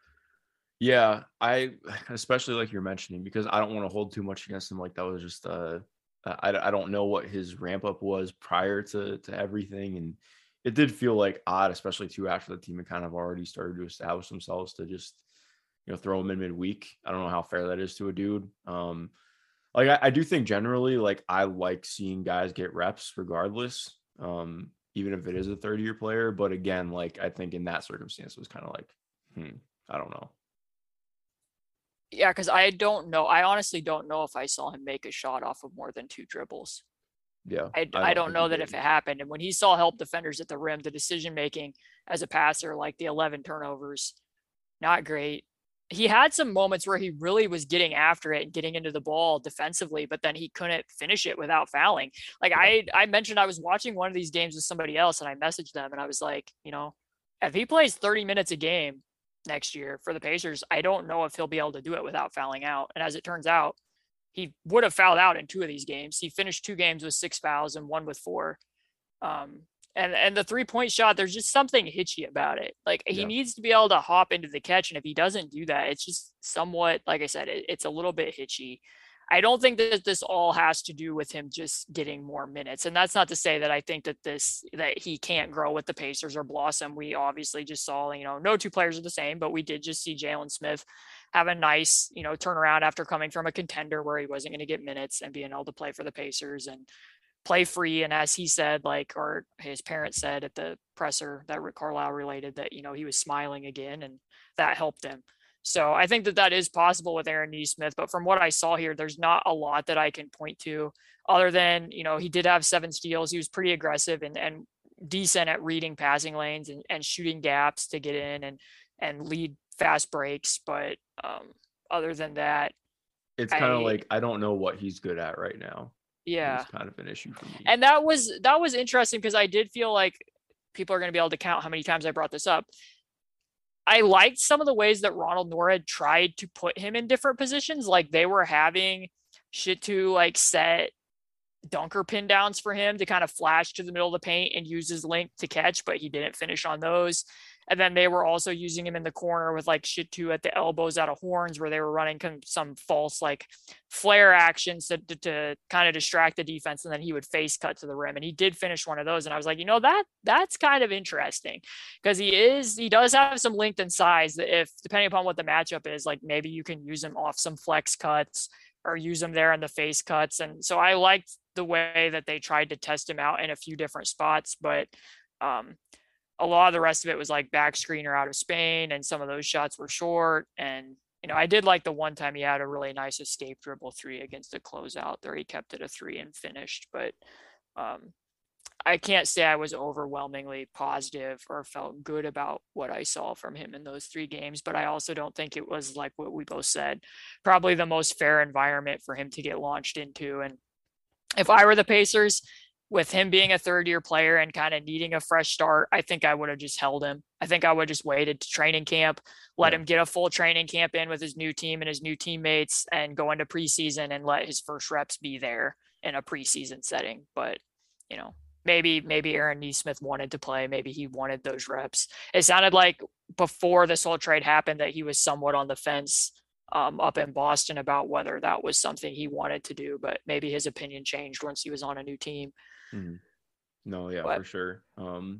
yeah, I especially like you're mentioning, because I don't want to hold too much against him. Like that was just uh I, I don't know what his ramp up was prior to to everything, and it did feel like odd, especially too after the team had kind of already started to establish themselves, to just, you know, throw him in midweek. I don't know how fair that is to a dude. Um, like I, I do think generally, like I like seeing guys get reps regardless, um, even if it is a third year player. But again, like I think in that circumstance, it was kind of like, hmm, I don't know. Yeah, because I don't know. I honestly don't know if I saw him make a shot off of more than two dribbles. Yeah, I, I don't think know he that did. if it happened. And when he saw help defenders at the rim, the decision making as a passer, like the eleven turnovers, not great. He had some moments where he really was getting after it and getting into the ball defensively, but then he couldn't finish it without fouling. Like Yeah. I, I mentioned, I was watching one of these games with somebody else and I messaged them and I was like, you know, if he plays thirty minutes a game next year for the Pacers, I don't know if he'll be able to do it without fouling out. And as it turns out, he would have fouled out in two of these games. He finished two games with six fouls and one with four. Um, and, and the three point shot, there's just something hitchy about it. Like he Yeah. needs to be able to hop into the catch. And if he doesn't do that, it's just somewhat, like I said, it, it's a little bit hitchy. I don't think that this all has to do with him just getting more minutes. And that's not to say that I think that this, that he can't grow with the Pacers or blossom. We obviously just saw, you know, no two players are the same, but we did just see Jalen Smith have a nice, you know, turnaround after coming from a contender where he wasn't going to get minutes and being able to play for the Pacers and play free. And as he said, like, or his parents said at the presser that Rick Carlisle related, that, you know, he was smiling again and that helped him. So I think that that is possible with Aaron Nesmith, but from what I saw here, there's not a lot that I can point to other than, you know, he did have seven steals. He was pretty aggressive and, and decent at reading passing lanes and, and shooting gaps to get in and, and lead fast breaks. But um, other than that, it's kind of like, I don't know what he's good at right now. Yeah. It's kind of an issue for me. And that was, that was interesting because I did feel like people are going to be able to count how many times I brought this up. I liked some of the ways that Ronald Norwood tried to put him in different positions. Like they were having Shittu like set dunker pin downs for him to kind of flash to the middle of the paint and use his length to catch, but he didn't finish on those. And then they were also using him in the corner with like Shittu at the elbows out of horns where they were running some false like flare actions to, to, to kind of distract the defense. And then he would face cut to the rim. And he did finish one of those. And I was like, you know, that that's kind of interesting because he is, he does have some length and size that if, depending upon what the matchup is, like maybe you can use him off some flex cuts or use him there in the face cuts. And so I liked the way that they tried to test him out in a few different spots, but um, a lot of the rest of it was like back screener out of Spain. And some of those shots were short. And, you know, I did like the one time he had a really nice escape dribble three against a closeout there. He kept it a three and finished, but um, I can't say I was overwhelmingly positive or felt good about what I saw from him in those three games. But I also don't think it was like what we both said, probably the most fair environment for him to get launched into. And if I were the Pacers, with him being a third year player and kind of needing a fresh start, I think I would have just held him. I think I would just waited to training camp, let yeah. him get a full training camp in with his new team and his new teammates and go into preseason and let his first reps be there in a preseason setting. But, you know, maybe, maybe Aaron Nesmith wanted to play. Maybe he wanted those reps. It sounded like before this whole trade happened that he was somewhat on the fence Um, up in Boston about whether that was something he wanted to do, but maybe his opinion changed once he was on a new team. Mm. No, yeah, but, for sure. Um,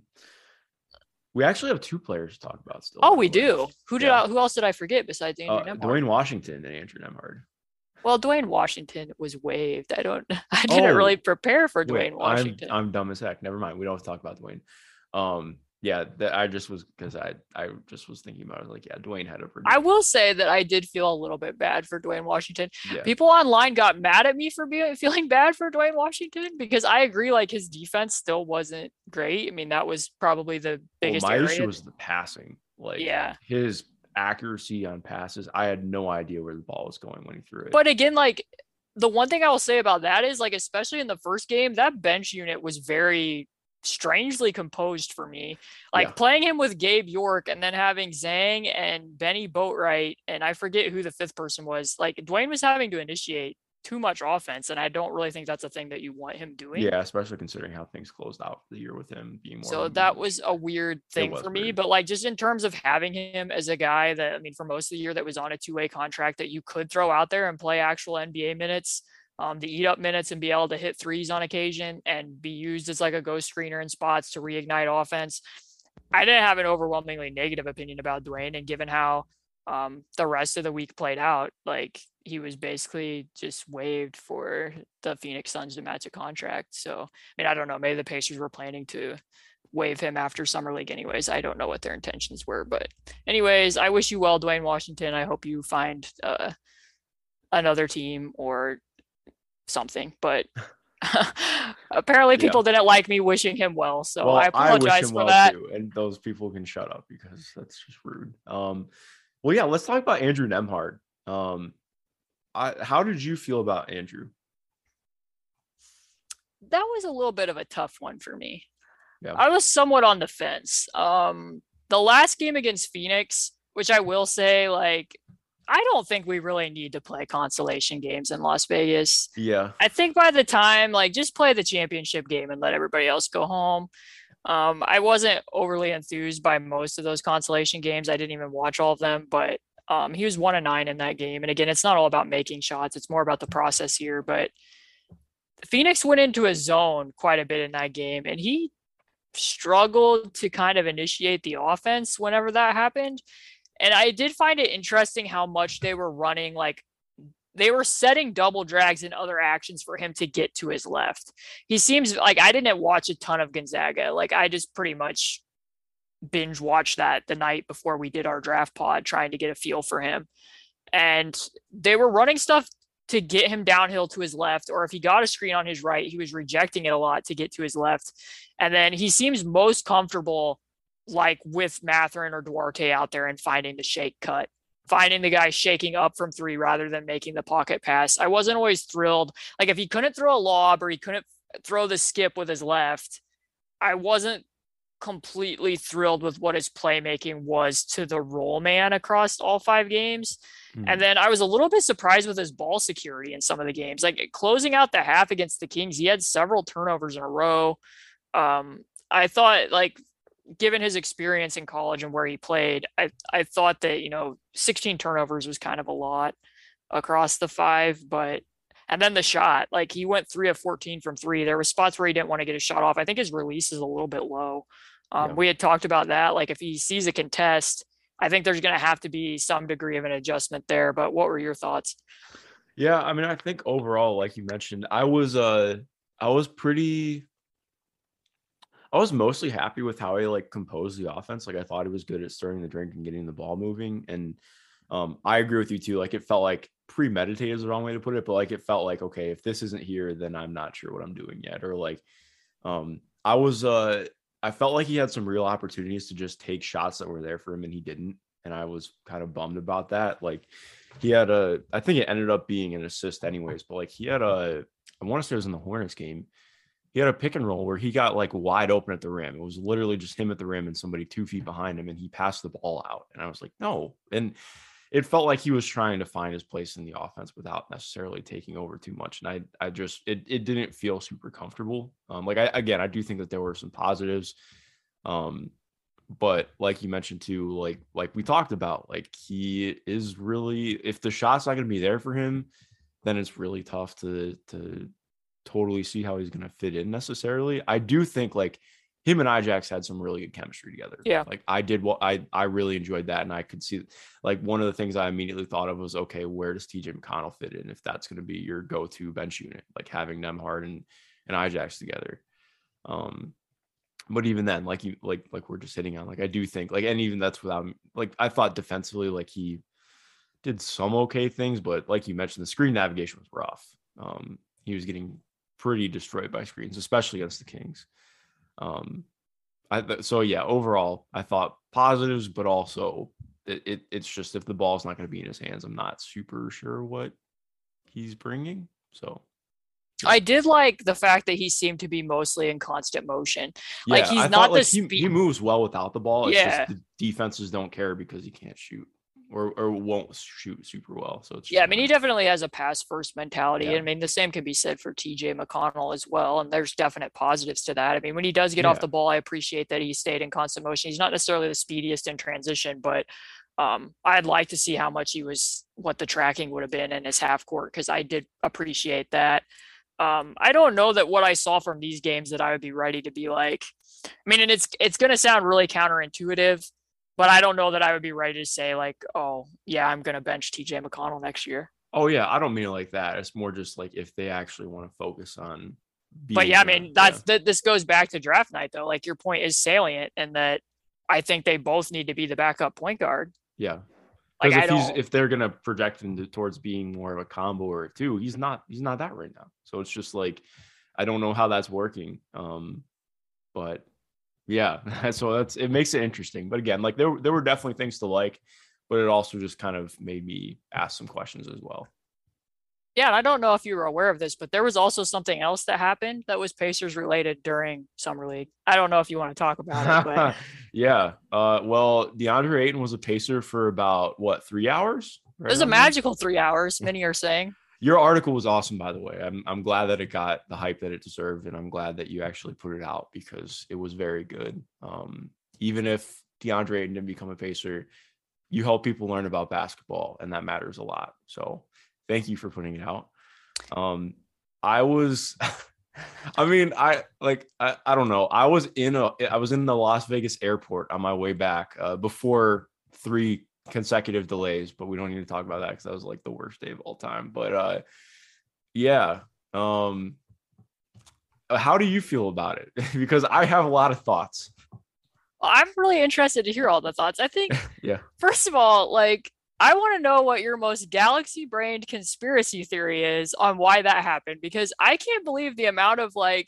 we actually have two players to talk about still. Oh, we do. Who did yeah. I, who else did I forget besides Andrew uh, Nembhard? Dwayne Washington and Andrew Nembhard. Well, Dwayne Washington was waived. I don't. I didn't oh, really prepare for Dwayne wait, Washington. I'm, I'm dumb as heck. Never mind. We don't have to talk about Dwayne. Um, yeah, that I just was because I I just was thinking about it. Like, yeah, Dwayne had a pretty. I will say that I did feel a little bit bad for Dwayne Washington. Yeah. People online got mad at me for being feeling bad for Dwayne Washington because I agree, like his defense still wasn't great. I mean, that was probably the biggest. Well, my area. issue was the passing. Like, yeah, his accuracy on passes. I had no idea where the ball was going when he threw it. But again, like the one thing I will say about that is, like, especially in the first game, that bench unit was very strangely composed for me. Like yeah. playing him with Gabe York and then having Zhang and Benny Boatwright, and I forget who the fifth person was. Like Dwayne was having to initiate too much offense, and I don't really think that's a thing that you want him doing. Yeah, especially considering how things closed out for the year with him being more. So that was a weird thing for me. Weird. But like just in terms of having him as a guy that, I mean, for most of the year that was on a two-way contract that you could throw out there and play actual N B A minutes. Um, to eat up minutes and be able to hit threes on occasion and be used as like a ghost screener in spots to reignite offense. I didn't have an overwhelmingly negative opinion about Dwayne, and given how um, the rest of the week played out, like he was basically just waived for the Phoenix Suns to match a contract. So, I mean, I don't know, maybe the Pacers were planning to waive him after Summer League anyways. I don't know what their intentions were, but anyways, I wish you well, Dwayne Washington. I hope you find uh, another team or something, but apparently people yeah. didn't like me wishing him well, so well, I apologize I wish him for well that too, and those people can shut up because that's just rude. Um well yeah, let's talk about Andrew Nembhard. um I, how did you feel about Andrew? That was a little bit of a tough one for me. Yeah, I was somewhat on the fence. Um the last game against Phoenix, which I will say, like, I don't think we really need to play consolation games in Las Vegas. Yeah. I think by the time, like, just play the championship game and let everybody else go home. Um, I wasn't overly enthused by most of those consolation games. I didn't even watch all of them, but Um, he was one of nine in that game. And again, it's not all about making shots. It's more about the process here. But Phoenix went into a zone quite a bit in that game, and he struggled to kind of initiate the offense whenever that happened. And I did find it interesting how much they were running, like they were setting double drags and other actions for him to get to his left. He seems like, I didn't watch a ton of Gonzaga. Like I just pretty much binge watched that the night before we did our draft pod, trying to get a feel for him. And they were running stuff to get him downhill to his left, or if he got a screen on his right, he was rejecting it a lot to get to his left. And then he seems most comfortable like with Mathurin or Duarte out there and finding the shake cut, finding the guy shaking up from three rather than making the pocket pass. I wasn't always thrilled. Like if he couldn't throw a lob or he couldn't throw the skip with his left, I wasn't completely thrilled with what his playmaking was to the roll man across all five games. Mm. And then I was a little bit surprised with his ball security in some of the games. Like closing out the half against the Kings, he had several turnovers in a row. Um, I thought like, given his experience in college and where he played, I, I thought that, you know, sixteen turnovers was kind of a lot across the five, but, and then the shot, like he went three of fourteen from three. There were spots where he didn't want to get a shot off. I think his release is a little bit low. Um, yeah. We had talked about that. Like if he sees a contest, I think there's going to have to be some degree of an adjustment there, but what were your thoughts? Yeah. I mean, I think overall, like you mentioned, I was, uh, I was pretty, I was mostly happy with how he like composed the offense. Like I thought he was good at stirring the drink and getting the ball moving. And um, I agree with you too. Like it felt like premeditated is the wrong way to put it, but like it felt like, okay, if this isn't here, then I'm not sure what I'm doing yet. Or like um, I was, uh, I felt like he had some real opportunities to just take shots that were there for him and he didn't. And I was kind of bummed about that. Like he had a, I think it ended up being an assist anyways, but like he had a, I want to say it was in the Hornets game. He had a pick and roll where he got like wide open at the rim. It was literally just him at the rim and somebody two feet behind him, and he passed the ball out. And I was like, no. And it felt like he was trying to find his place in the offense without necessarily taking over too much. And I, I just, it, it didn't feel super comfortable. Um, like I, again, I do think that there were some positives. Um, but like you mentioned too, like, like we talked about, like he is really, if the shot's not going to be there for him, then it's really tough to, to, totally see how he's going to fit in necessarily. I do think like him and Ajax had some really good chemistry together. Yeah. Like I did what I, I really enjoyed that. And I could see like one of the things I immediately thought of was, okay, where does T J McConnell fit in? If that's going to be your go-to bench unit, like having Nembhard and, and Ajax together. Um, but even then, like you, like, like we're just hitting on, like, I do think like, and even that's without like, I thought defensively, like he did some okay things, but like you mentioned, the screen navigation was rough. Um, he was getting pretty destroyed by screens, especially against the Kings. Um, I so yeah, overall, I thought positives, but also it, it it's just if the ball's not going to be in his hands, I'm not super sure what he's bringing. So yeah. I did like the fact that he seemed to be mostly in constant motion. Yeah, like he's I not like the he, he moves well without the ball. It's yeah. just the defenses don't care because he can't shoot. Or, or won't shoot super well. So it's yeah, I mean, he definitely has a pass first mentality. Yeah. I mean, the same can be said for T J McConnell as well. And there's definite positives to that. I mean, when he does get yeah. off the ball, I appreciate that he stayed in constant motion. He's not necessarily the speediest in transition, but um, I'd like to see how much he was, what the tracking would have been in his half court, because I did appreciate that. Um, I don't know that what I saw from these games that I would be ready to be like, I mean, and it's it's going to sound really counterintuitive, but I don't know that I would be ready to say like, oh yeah, I'm going to bench T J McConnell next year. Oh yeah. I don't mean it like that. It's more just like if they actually want to focus on. Being but yeah, I mean, that's, yeah. th- this goes back to draft night though. Like your point is salient, and that I think they both need to be the backup point guard. Yeah. Like, Because I if he's, don't... if they're going to project him to, towards being more of a combo or a two, he's not, he's not that right now. So it's just like, I don't know how that's working. Um, but yeah, so that's, it makes it interesting. But again, like there, there were definitely things to like, but it also just kind of made me ask some questions as well. Yeah, and I don't know if you were aware of this, but there was also something else that happened that was Pacers related during Summer League. I don't know if you want to talk about it, but yeah. Uh, well, DeAndre Ayton was a Pacer for about what, three hours? Right, it was a magical three hours. Many are saying. Your article was awesome, by the way. I'm I'm glad that it got the hype that it deserved, and I'm glad that you actually put it out because it was very good. Um, even if DeAndre Ayton didn't become a Pacer, you help people learn about basketball, and that matters a lot. So thank you for putting it out. Um, I was, I mean, I like, I, I don't know. I was in a, I was in the Las Vegas airport on my way back uh, before three consecutive delays, but we don't need to talk about that because that was like the worst day of all time. But uh, yeah. Um, how do you feel about it? Because I have a lot of thoughts. I'm really interested to hear all the thoughts. I think, yeah. First of all, like, I want to know what your most galaxy brained conspiracy theory is on why that happened, because I can't believe the amount of like,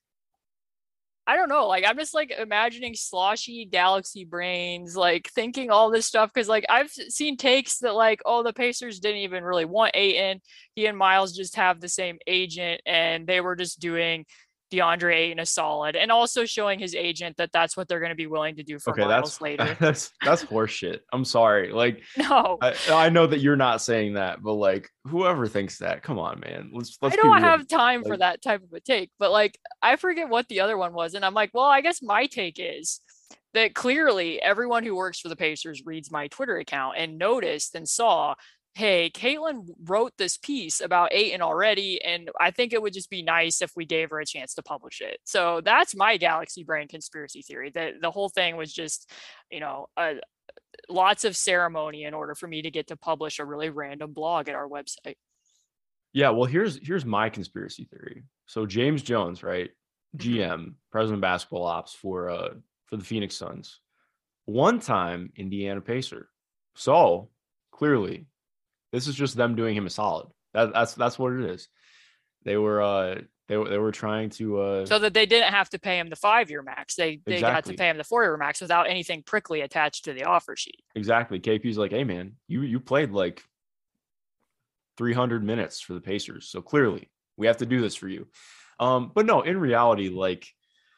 I don't know, like, I'm just like imagining sloshy galaxy brains, like thinking all this stuff. Cause like I've seen takes that like, oh, the Pacers didn't even really want Ayton. He and Miles just have the same agent and they were just doing DeAndre Ayton a solid, and also showing his agent that that's what they're going to be willing to do for okay, Miles that's, later. That's that's horseshit. I'm sorry. Like, no, I, I know that you're not saying that, but like whoever thinks that, come on, man. Let's let's. I don't be have time like, for that type of a take, but like I forget what the other one was, and I'm like, well, I guess my take is that clearly everyone who works for the Pacers reads my Twitter account and noticed and saw, hey, Caitlin wrote this piece about Ayton already, and I think it would just be nice if we gave her a chance to publish it. So that's my galaxy brain conspiracy theory, that the whole thing was just, you know, a, lots of ceremony in order for me to get to publish a really random blog at our website. Yeah, well, here's here's my conspiracy theory. So James Jones, right, G M, mm-hmm. president of basketball ops for uh for the Phoenix Suns, one time Indiana Pacer. So clearly, this is just them doing him a solid. That, that's that's what it is. They were uh they were they were trying to uh so that they didn't have to pay him the five year max. They they exactly. got to pay him the four year max without anything prickly attached to the offer sheet. Exactly. K P's like, hey man, you you played like three hundred minutes for the Pacers, so clearly we have to do this for you. Um, but no, in reality, like.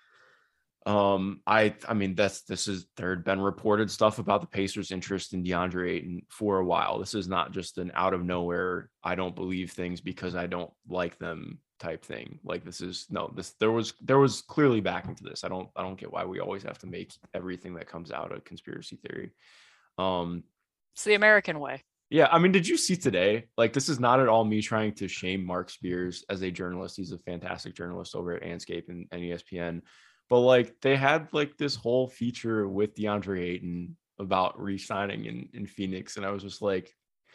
Um, I, I mean, that's, this is, there had been reported stuff about the Pacers' interest in DeAndre Ayton for a while. This is not just an out of nowhere, I don't believe things because I don't like them type thing. Like this is, no, this, there was, there was clearly backing to this. I don't, I don't get why we always have to make everything that comes out a conspiracy theory. Um, it's the American way. Yeah. I mean, did you see today? Like, this is not at all me trying to shame Mark Spears as a journalist. He's a fantastic journalist over at Anscape and, and E S P N. But like they had like this whole feature with DeAndre Ayton about re-signing in, in Phoenix. And I was just like,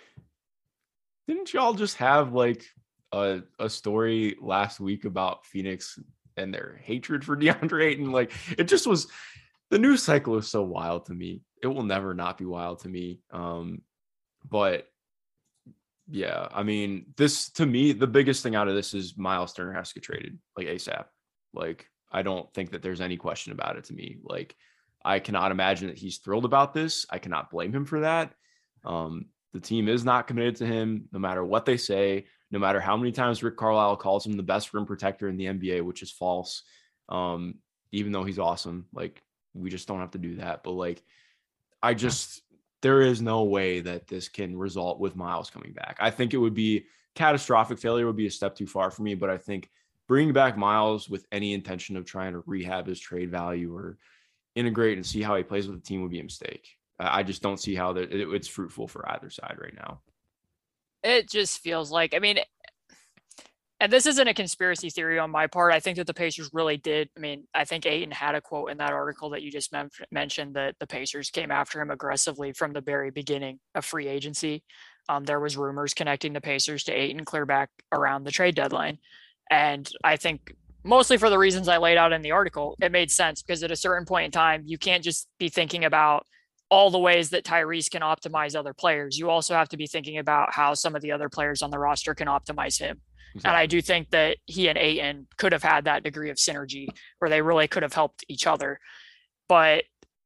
didn't y'all just have like a, a story last week about Phoenix and their hatred for DeAndre Ayton? Like it just was, the news cycle is so wild to me. It will never not be wild to me. Um, but yeah, I mean, this to me, the biggest thing out of this is Miles Turner has to get traded like ASAP. Like, I don't think that there's any question about it to me. Like, I cannot imagine that he's thrilled about this. I cannot blame him for that. Um, the team is not committed to him, no matter what they say, no matter how many times Rick Carlisle calls him the best rim protector in the N B A, which is false. Um, even though he's awesome, like we just don't have to do that. But like, I just, there is no way that this can result with Miles coming back. I think it would be catastrophic failure would be a step too far for me, but I think bringing back Miles with any intention of trying to rehab his trade value or integrate and see how he plays with the team would be a mistake. I just don't see how that it's fruitful for either side right now. It just feels like, I mean, and this isn't a conspiracy theory on my part. I think that the Pacers really did. I mean, I think Ayton had a quote in that article that you just men- mentioned that the Pacers came after him aggressively from the very beginning of free agency. Um, there was rumors connecting the Pacers to Ayton clear back around the trade deadline. And I think mostly for the reasons I laid out in the article, it made sense because at a certain point in time, you can't just be thinking about all the ways that Tyrese can optimize other players. You also have to be thinking about how some of the other players on the roster can optimize him. Exactly. And I do think that he and Ayton could have had that degree of synergy where they really could have helped each other. But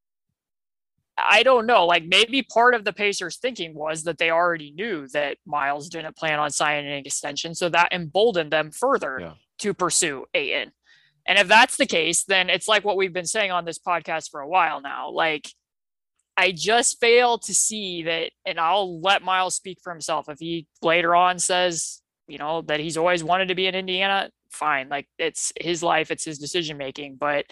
I don't know, like maybe part of the Pacers thinking was that they already knew that Miles didn't plan on signing an extension. So that emboldened them further yeah. to pursue Ayton. And if that's the case, then it's like what we've been saying on this podcast for a while now. Like, I just fail to see that, and I'll let Miles speak for himself. If he later on says, you know, that he's always wanted to be in Indiana, fine. Like, it's his life, it's his decision making. But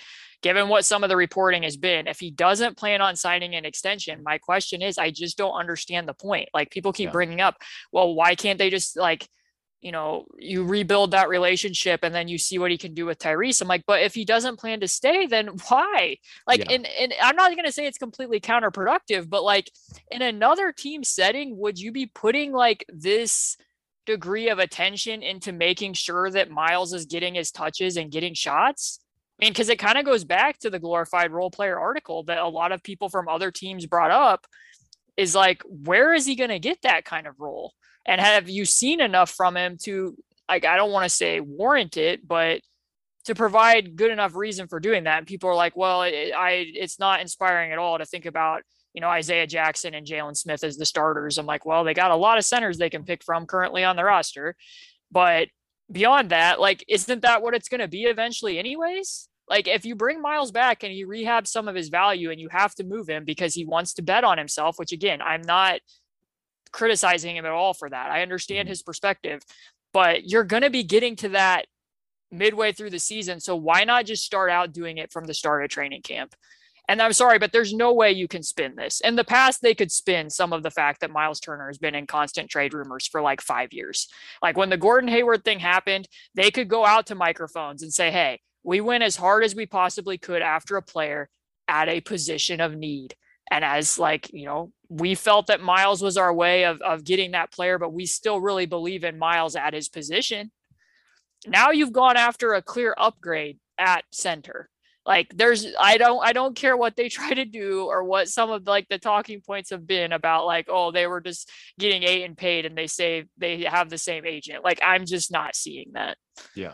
given what some of the reporting has been, if he doesn't plan on signing an extension, my question is, I just don't understand the point. Like people keep yeah. bringing up, well, why can't they just like, you know, you rebuild that relationship and then you see what he can do with Tyrese. I'm like, but if he doesn't plan to stay, then why? Like, yeah. and, and I'm not going to say it's completely counterproductive, but like in another team setting, would you be putting like this degree of attention into making sure that Miles is getting his touches and getting shots? I mean, because it kind of goes back to the glorified role player article that a lot of people from other teams brought up is like, where is he going to get that kind of role? And have you seen enough from him to, like, I don't want to say warrant it, but to provide good enough reason for doing that? And people are like, well, it, I, it's not inspiring at all to think about, you know, Isaiah Jackson and Jalen Smith as the starters. I'm like, well, they got a lot of centers they can pick from currently on the roster. But beyond that, like, isn't that what it's going to be eventually anyways? Like, if you bring Miles back and you rehab some of his value and you have to move him because he wants to bet on himself, which again, I'm not criticizing him at all for that. I understand his perspective, but you're going to be getting to that midway through the season. So why not just start out doing it from the start of training camp? And I'm sorry, but there's no way you can spin this. In the past, they could spin some of the fact that Miles Turner has been in constant trade rumors for like five years. Like when the Gordon Hayward thing happened, they could go out to microphones and say, hey, we went as hard as we possibly could after a player at a position of need. And as like, you know, we felt that Miles was our way of, of getting that player, but we still really believe in Miles at his position. Now you've gone after a clear upgrade at center. Like there's, I don't, I don't care what they try to do or what some of like the talking points have been about like, oh, they were just getting Ayton paid and they say they have the same agent. Like, I'm just not seeing that. Yeah,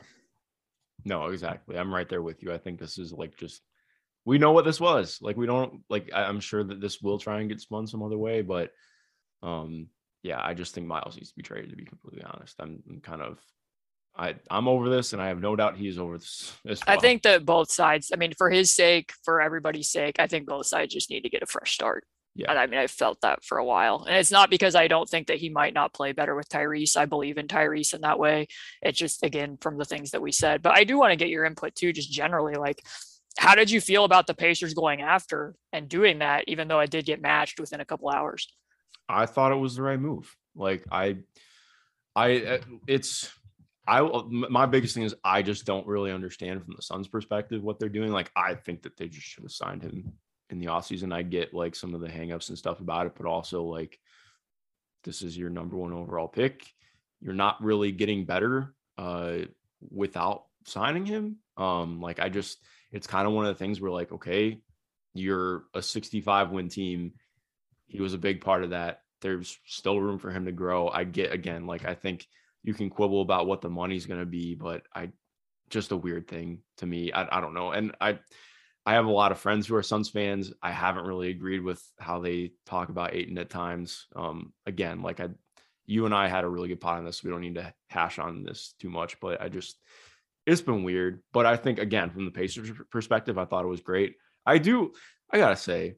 no, exactly. I'm right there with you. I think this is like, just, we know what this was. Like, we don't like, I, I'm sure that this will try and get spun some other way, but um, yeah, I just think Miles needs to be traded, to be completely honest. I'm, I'm kind of, I, I'm over this, and I have no doubt he's over this as well. I think that both sides, I mean, for his sake, for everybody's sake, I think both sides just need to get a fresh start. Yeah. And I mean, I felt that for a while. And it's not because I don't think that he might not play better with Tyrese. I believe in Tyrese in that way. It's just, again, from the things that we said. But I do want to get your input too, just generally, like, how did you feel about the Pacers going after and doing that, even though it did get matched within a couple hours? I thought it was the right move. Like, I, I, it's, I, my biggest thing is I just don't really understand from the Suns' perspective what they're doing. Like, I think that they just should have signed him in the offseason. I get like some of the hangups and stuff about it, but also like, this is your number one overall pick. You're not really getting better uh, without signing him. Um, like, I just, it's kind of one of the things where like, okay, you're a sixty-five win team. He was a big part of that. There's still room for him to grow. I get, again, like, I think you can quibble about what the money's going to be, but I just a weird thing to me. I, I don't know. And I, I have a lot of friends who are Suns fans. I haven't really agreed with how they talk about Ayton at times. Um, again, like I, you and I had a really good pod on this. So we don't need to hash on this too much, but I just, it's been weird. But I think, again, from the Pacers perspective, I thought it was great. I do, I gotta say,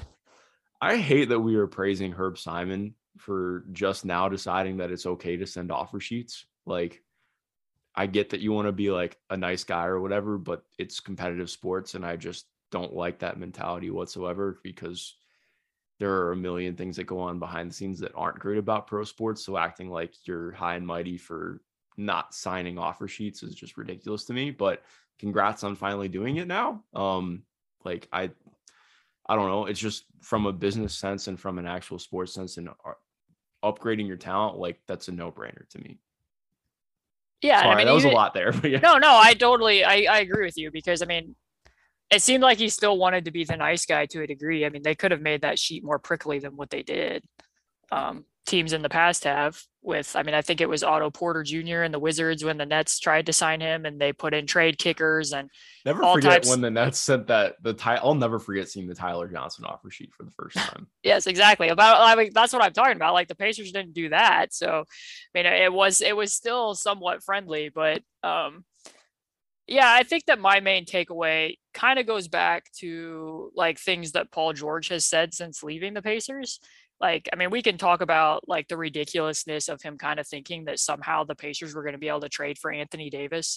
I hate that we are praising Herb Simon for just now deciding that it's okay to send offer sheets. Like, I get that you want to be like a nice guy or whatever, but it's competitive sports. And I just don't like that mentality whatsoever, because there are a million things that go on behind the scenes that aren't great about pro sports. So acting like you're high and mighty for not signing offer sheets is just ridiculous to me, but congrats on finally doing it now. Um, like I, I don't know. It's just from a business sense and from an actual sports sense and upgrading your talent, like that's a no-brainer to me. Yeah, Sorry, I mean, that was even, a lot there. But yeah. No, no, I totally, I, I agree with you, because I mean, it seemed like he still wanted to be the nice guy to a degree. I mean, they could have made that sheet more prickly than what they did. Um, teams in the past have with, I mean, I think it was Otto Porter Junior and the Wizards when the Nets tried to sign him and they put in trade kickers and never all forget types. When the Nets sent that the Ty, I'll never forget seeing the Tyler Johnson offer sheet for the first time. Yes, exactly. About I mean, that's what I'm talking about. Like the Pacers didn't do that, so I mean, it was it was still somewhat friendly, but um, yeah, I think that my main takeaway kind of goes back to like things that Paul George has said since leaving the Pacers. Like, I mean, we can talk about like the ridiculousness of him kind of thinking that somehow the Pacers were going to be able to trade for Anthony Davis.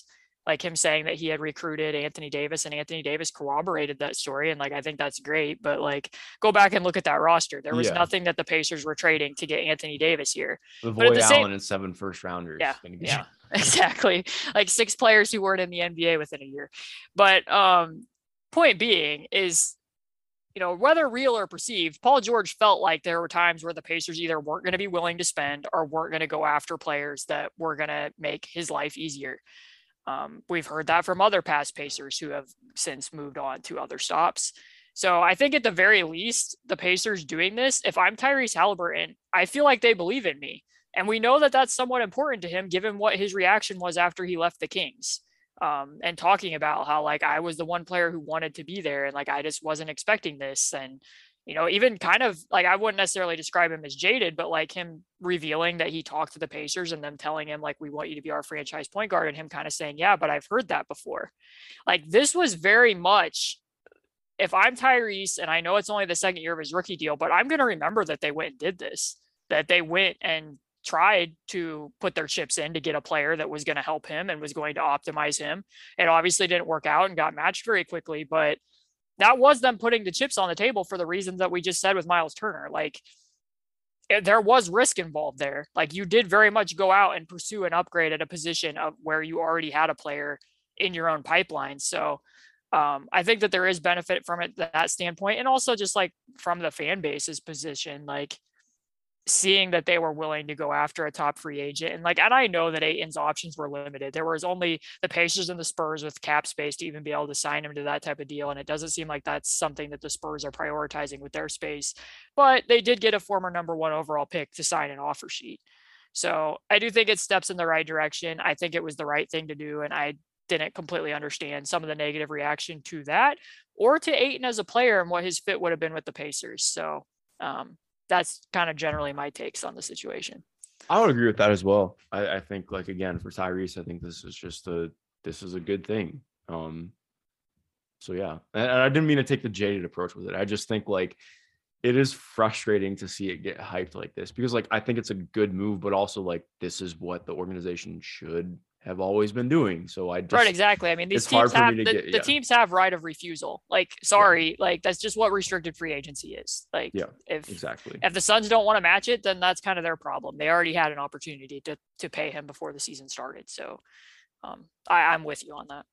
like him saying that he had recruited Anthony Davis, and Anthony Davis corroborated that story. And like, I think that's great, but like, go back and look at that roster. There was Yeah. nothing that the Pacers were trading to get Anthony Davis here. Lavoy the Allen same- and seven first rounders. Yeah, Gonna get yeah, exactly. Like six players who weren't in the N B A within a year. But um, point being is, you know, whether real or perceived, Paul George felt like there were times where the Pacers either weren't going to be willing to spend or weren't going to go after players that were going to make his life easier. Um, we've heard that from other past Pacers who have since moved on to other stops. So I think at the very least, the Pacers doing this, if I'm Tyrese Halliburton, I feel like they believe in me. And we know that that's somewhat important to him, given what his reaction was after he left the Kings. Um, and talking about how like I was the one player who wanted to be there and like I just wasn't expecting this. And, you know, even kind of like I wouldn't necessarily describe him as jaded, but like him revealing that he talked to the Pacers and them telling him like, we want you to be our franchise point guard, and him kind of saying, yeah, but I've heard that before. Like this was very much, if I'm Tyrese and I know it's only the second year of his rookie deal, but I'm going to remember that they went and did this, that they went and tried to put their chips in to get a player that was going to help him and was going to optimize him. It obviously didn't work out and got matched very quickly, but that was them putting the chips on the table for the reasons that we just said with Miles Turner. Like it, there was risk involved there. Like you did very much go out and pursue an upgrade at a position of where you already had a player in your own pipeline. So um, I think that there is benefit from it, that standpoint. And also just like from the fan base's position, like seeing that they were willing to go after a top free agent. And like, and I know that Ayton's options were limited. There was only the Pacers and the Spurs with cap space to even be able to sign him to that type of deal. And it doesn't seem like that's something that the Spurs are prioritizing with their space, but they did get a former number one overall pick to sign an offer sheet. So I do think it steps in the right direction. I think it was the right thing to do. And I didn't completely understand some of the negative reaction to that or to Ayton as a player and what his fit would have been with the Pacers. So, um, that's kind of generally my takes on the situation. I would agree with that as well. I, I think like, again, for Tyrese, I think this is just a, this is a good thing. Um, so yeah, and, and I didn't mean to take the jaded approach with it. I just think like it is frustrating to see it get hyped like this because like, I think it's a good move, but also like, this is what the organization should have always been doing. So I just, right, exactly. I mean, these teams have the, get, yeah. the teams have right of refusal. Like, sorry, yeah. like that's just what restricted free agency is. Like, yeah, if exactly if the Suns don't want to match it, then that's kind of their problem. They already had an opportunity to to pay him before the season started. So, um, I, I'm with you on that.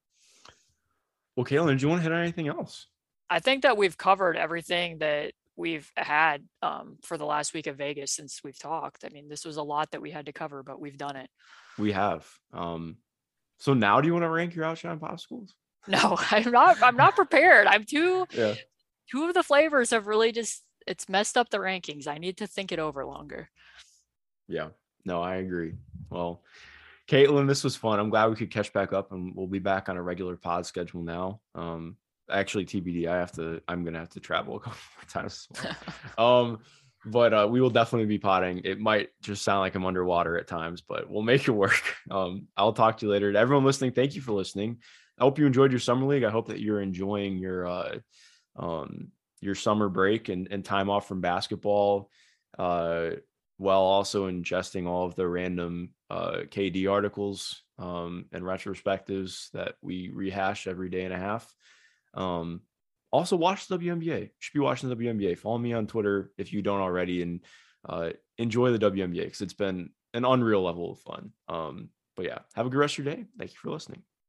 Well, Kaylin, do you want to hit on anything else? I think that we've covered everything that we've had um, for the last week of Vegas since we've talked. I mean, this was a lot that we had to cover, but we've done it. We have. Um, so now do you want to rank your outshine popsicles? No, I'm not. I'm not prepared. I'm too. Yeah. Two of the flavors have really just, it's messed up the rankings. I need to think it over longer. Yeah. No, I agree. Well, Caitlin, this was fun. I'm glad we could catch back up, and we'll be back on a regular pod schedule now. Um, actually, T B D, I have to. I'm gonna have to travel a couple more times. um. But uh, we will definitely be potting. It might just sound like I'm underwater at times, but we'll make it work. Um, I'll talk to you later. To everyone listening, thank you for listening. I hope you enjoyed your summer league. I hope that you're enjoying your uh, um, your summer break and, and time off from basketball, uh, while also ingesting all of the random uh, K D articles um, and retrospectives that we rehash every day and a half. Um, Also, watch the W N B A. You should be watching the W N B A. Follow me on Twitter if you don't already, and uh, enjoy the W N B A because it's been an unreal level of fun. Um, but yeah, have a good rest of your day. Thank you for listening.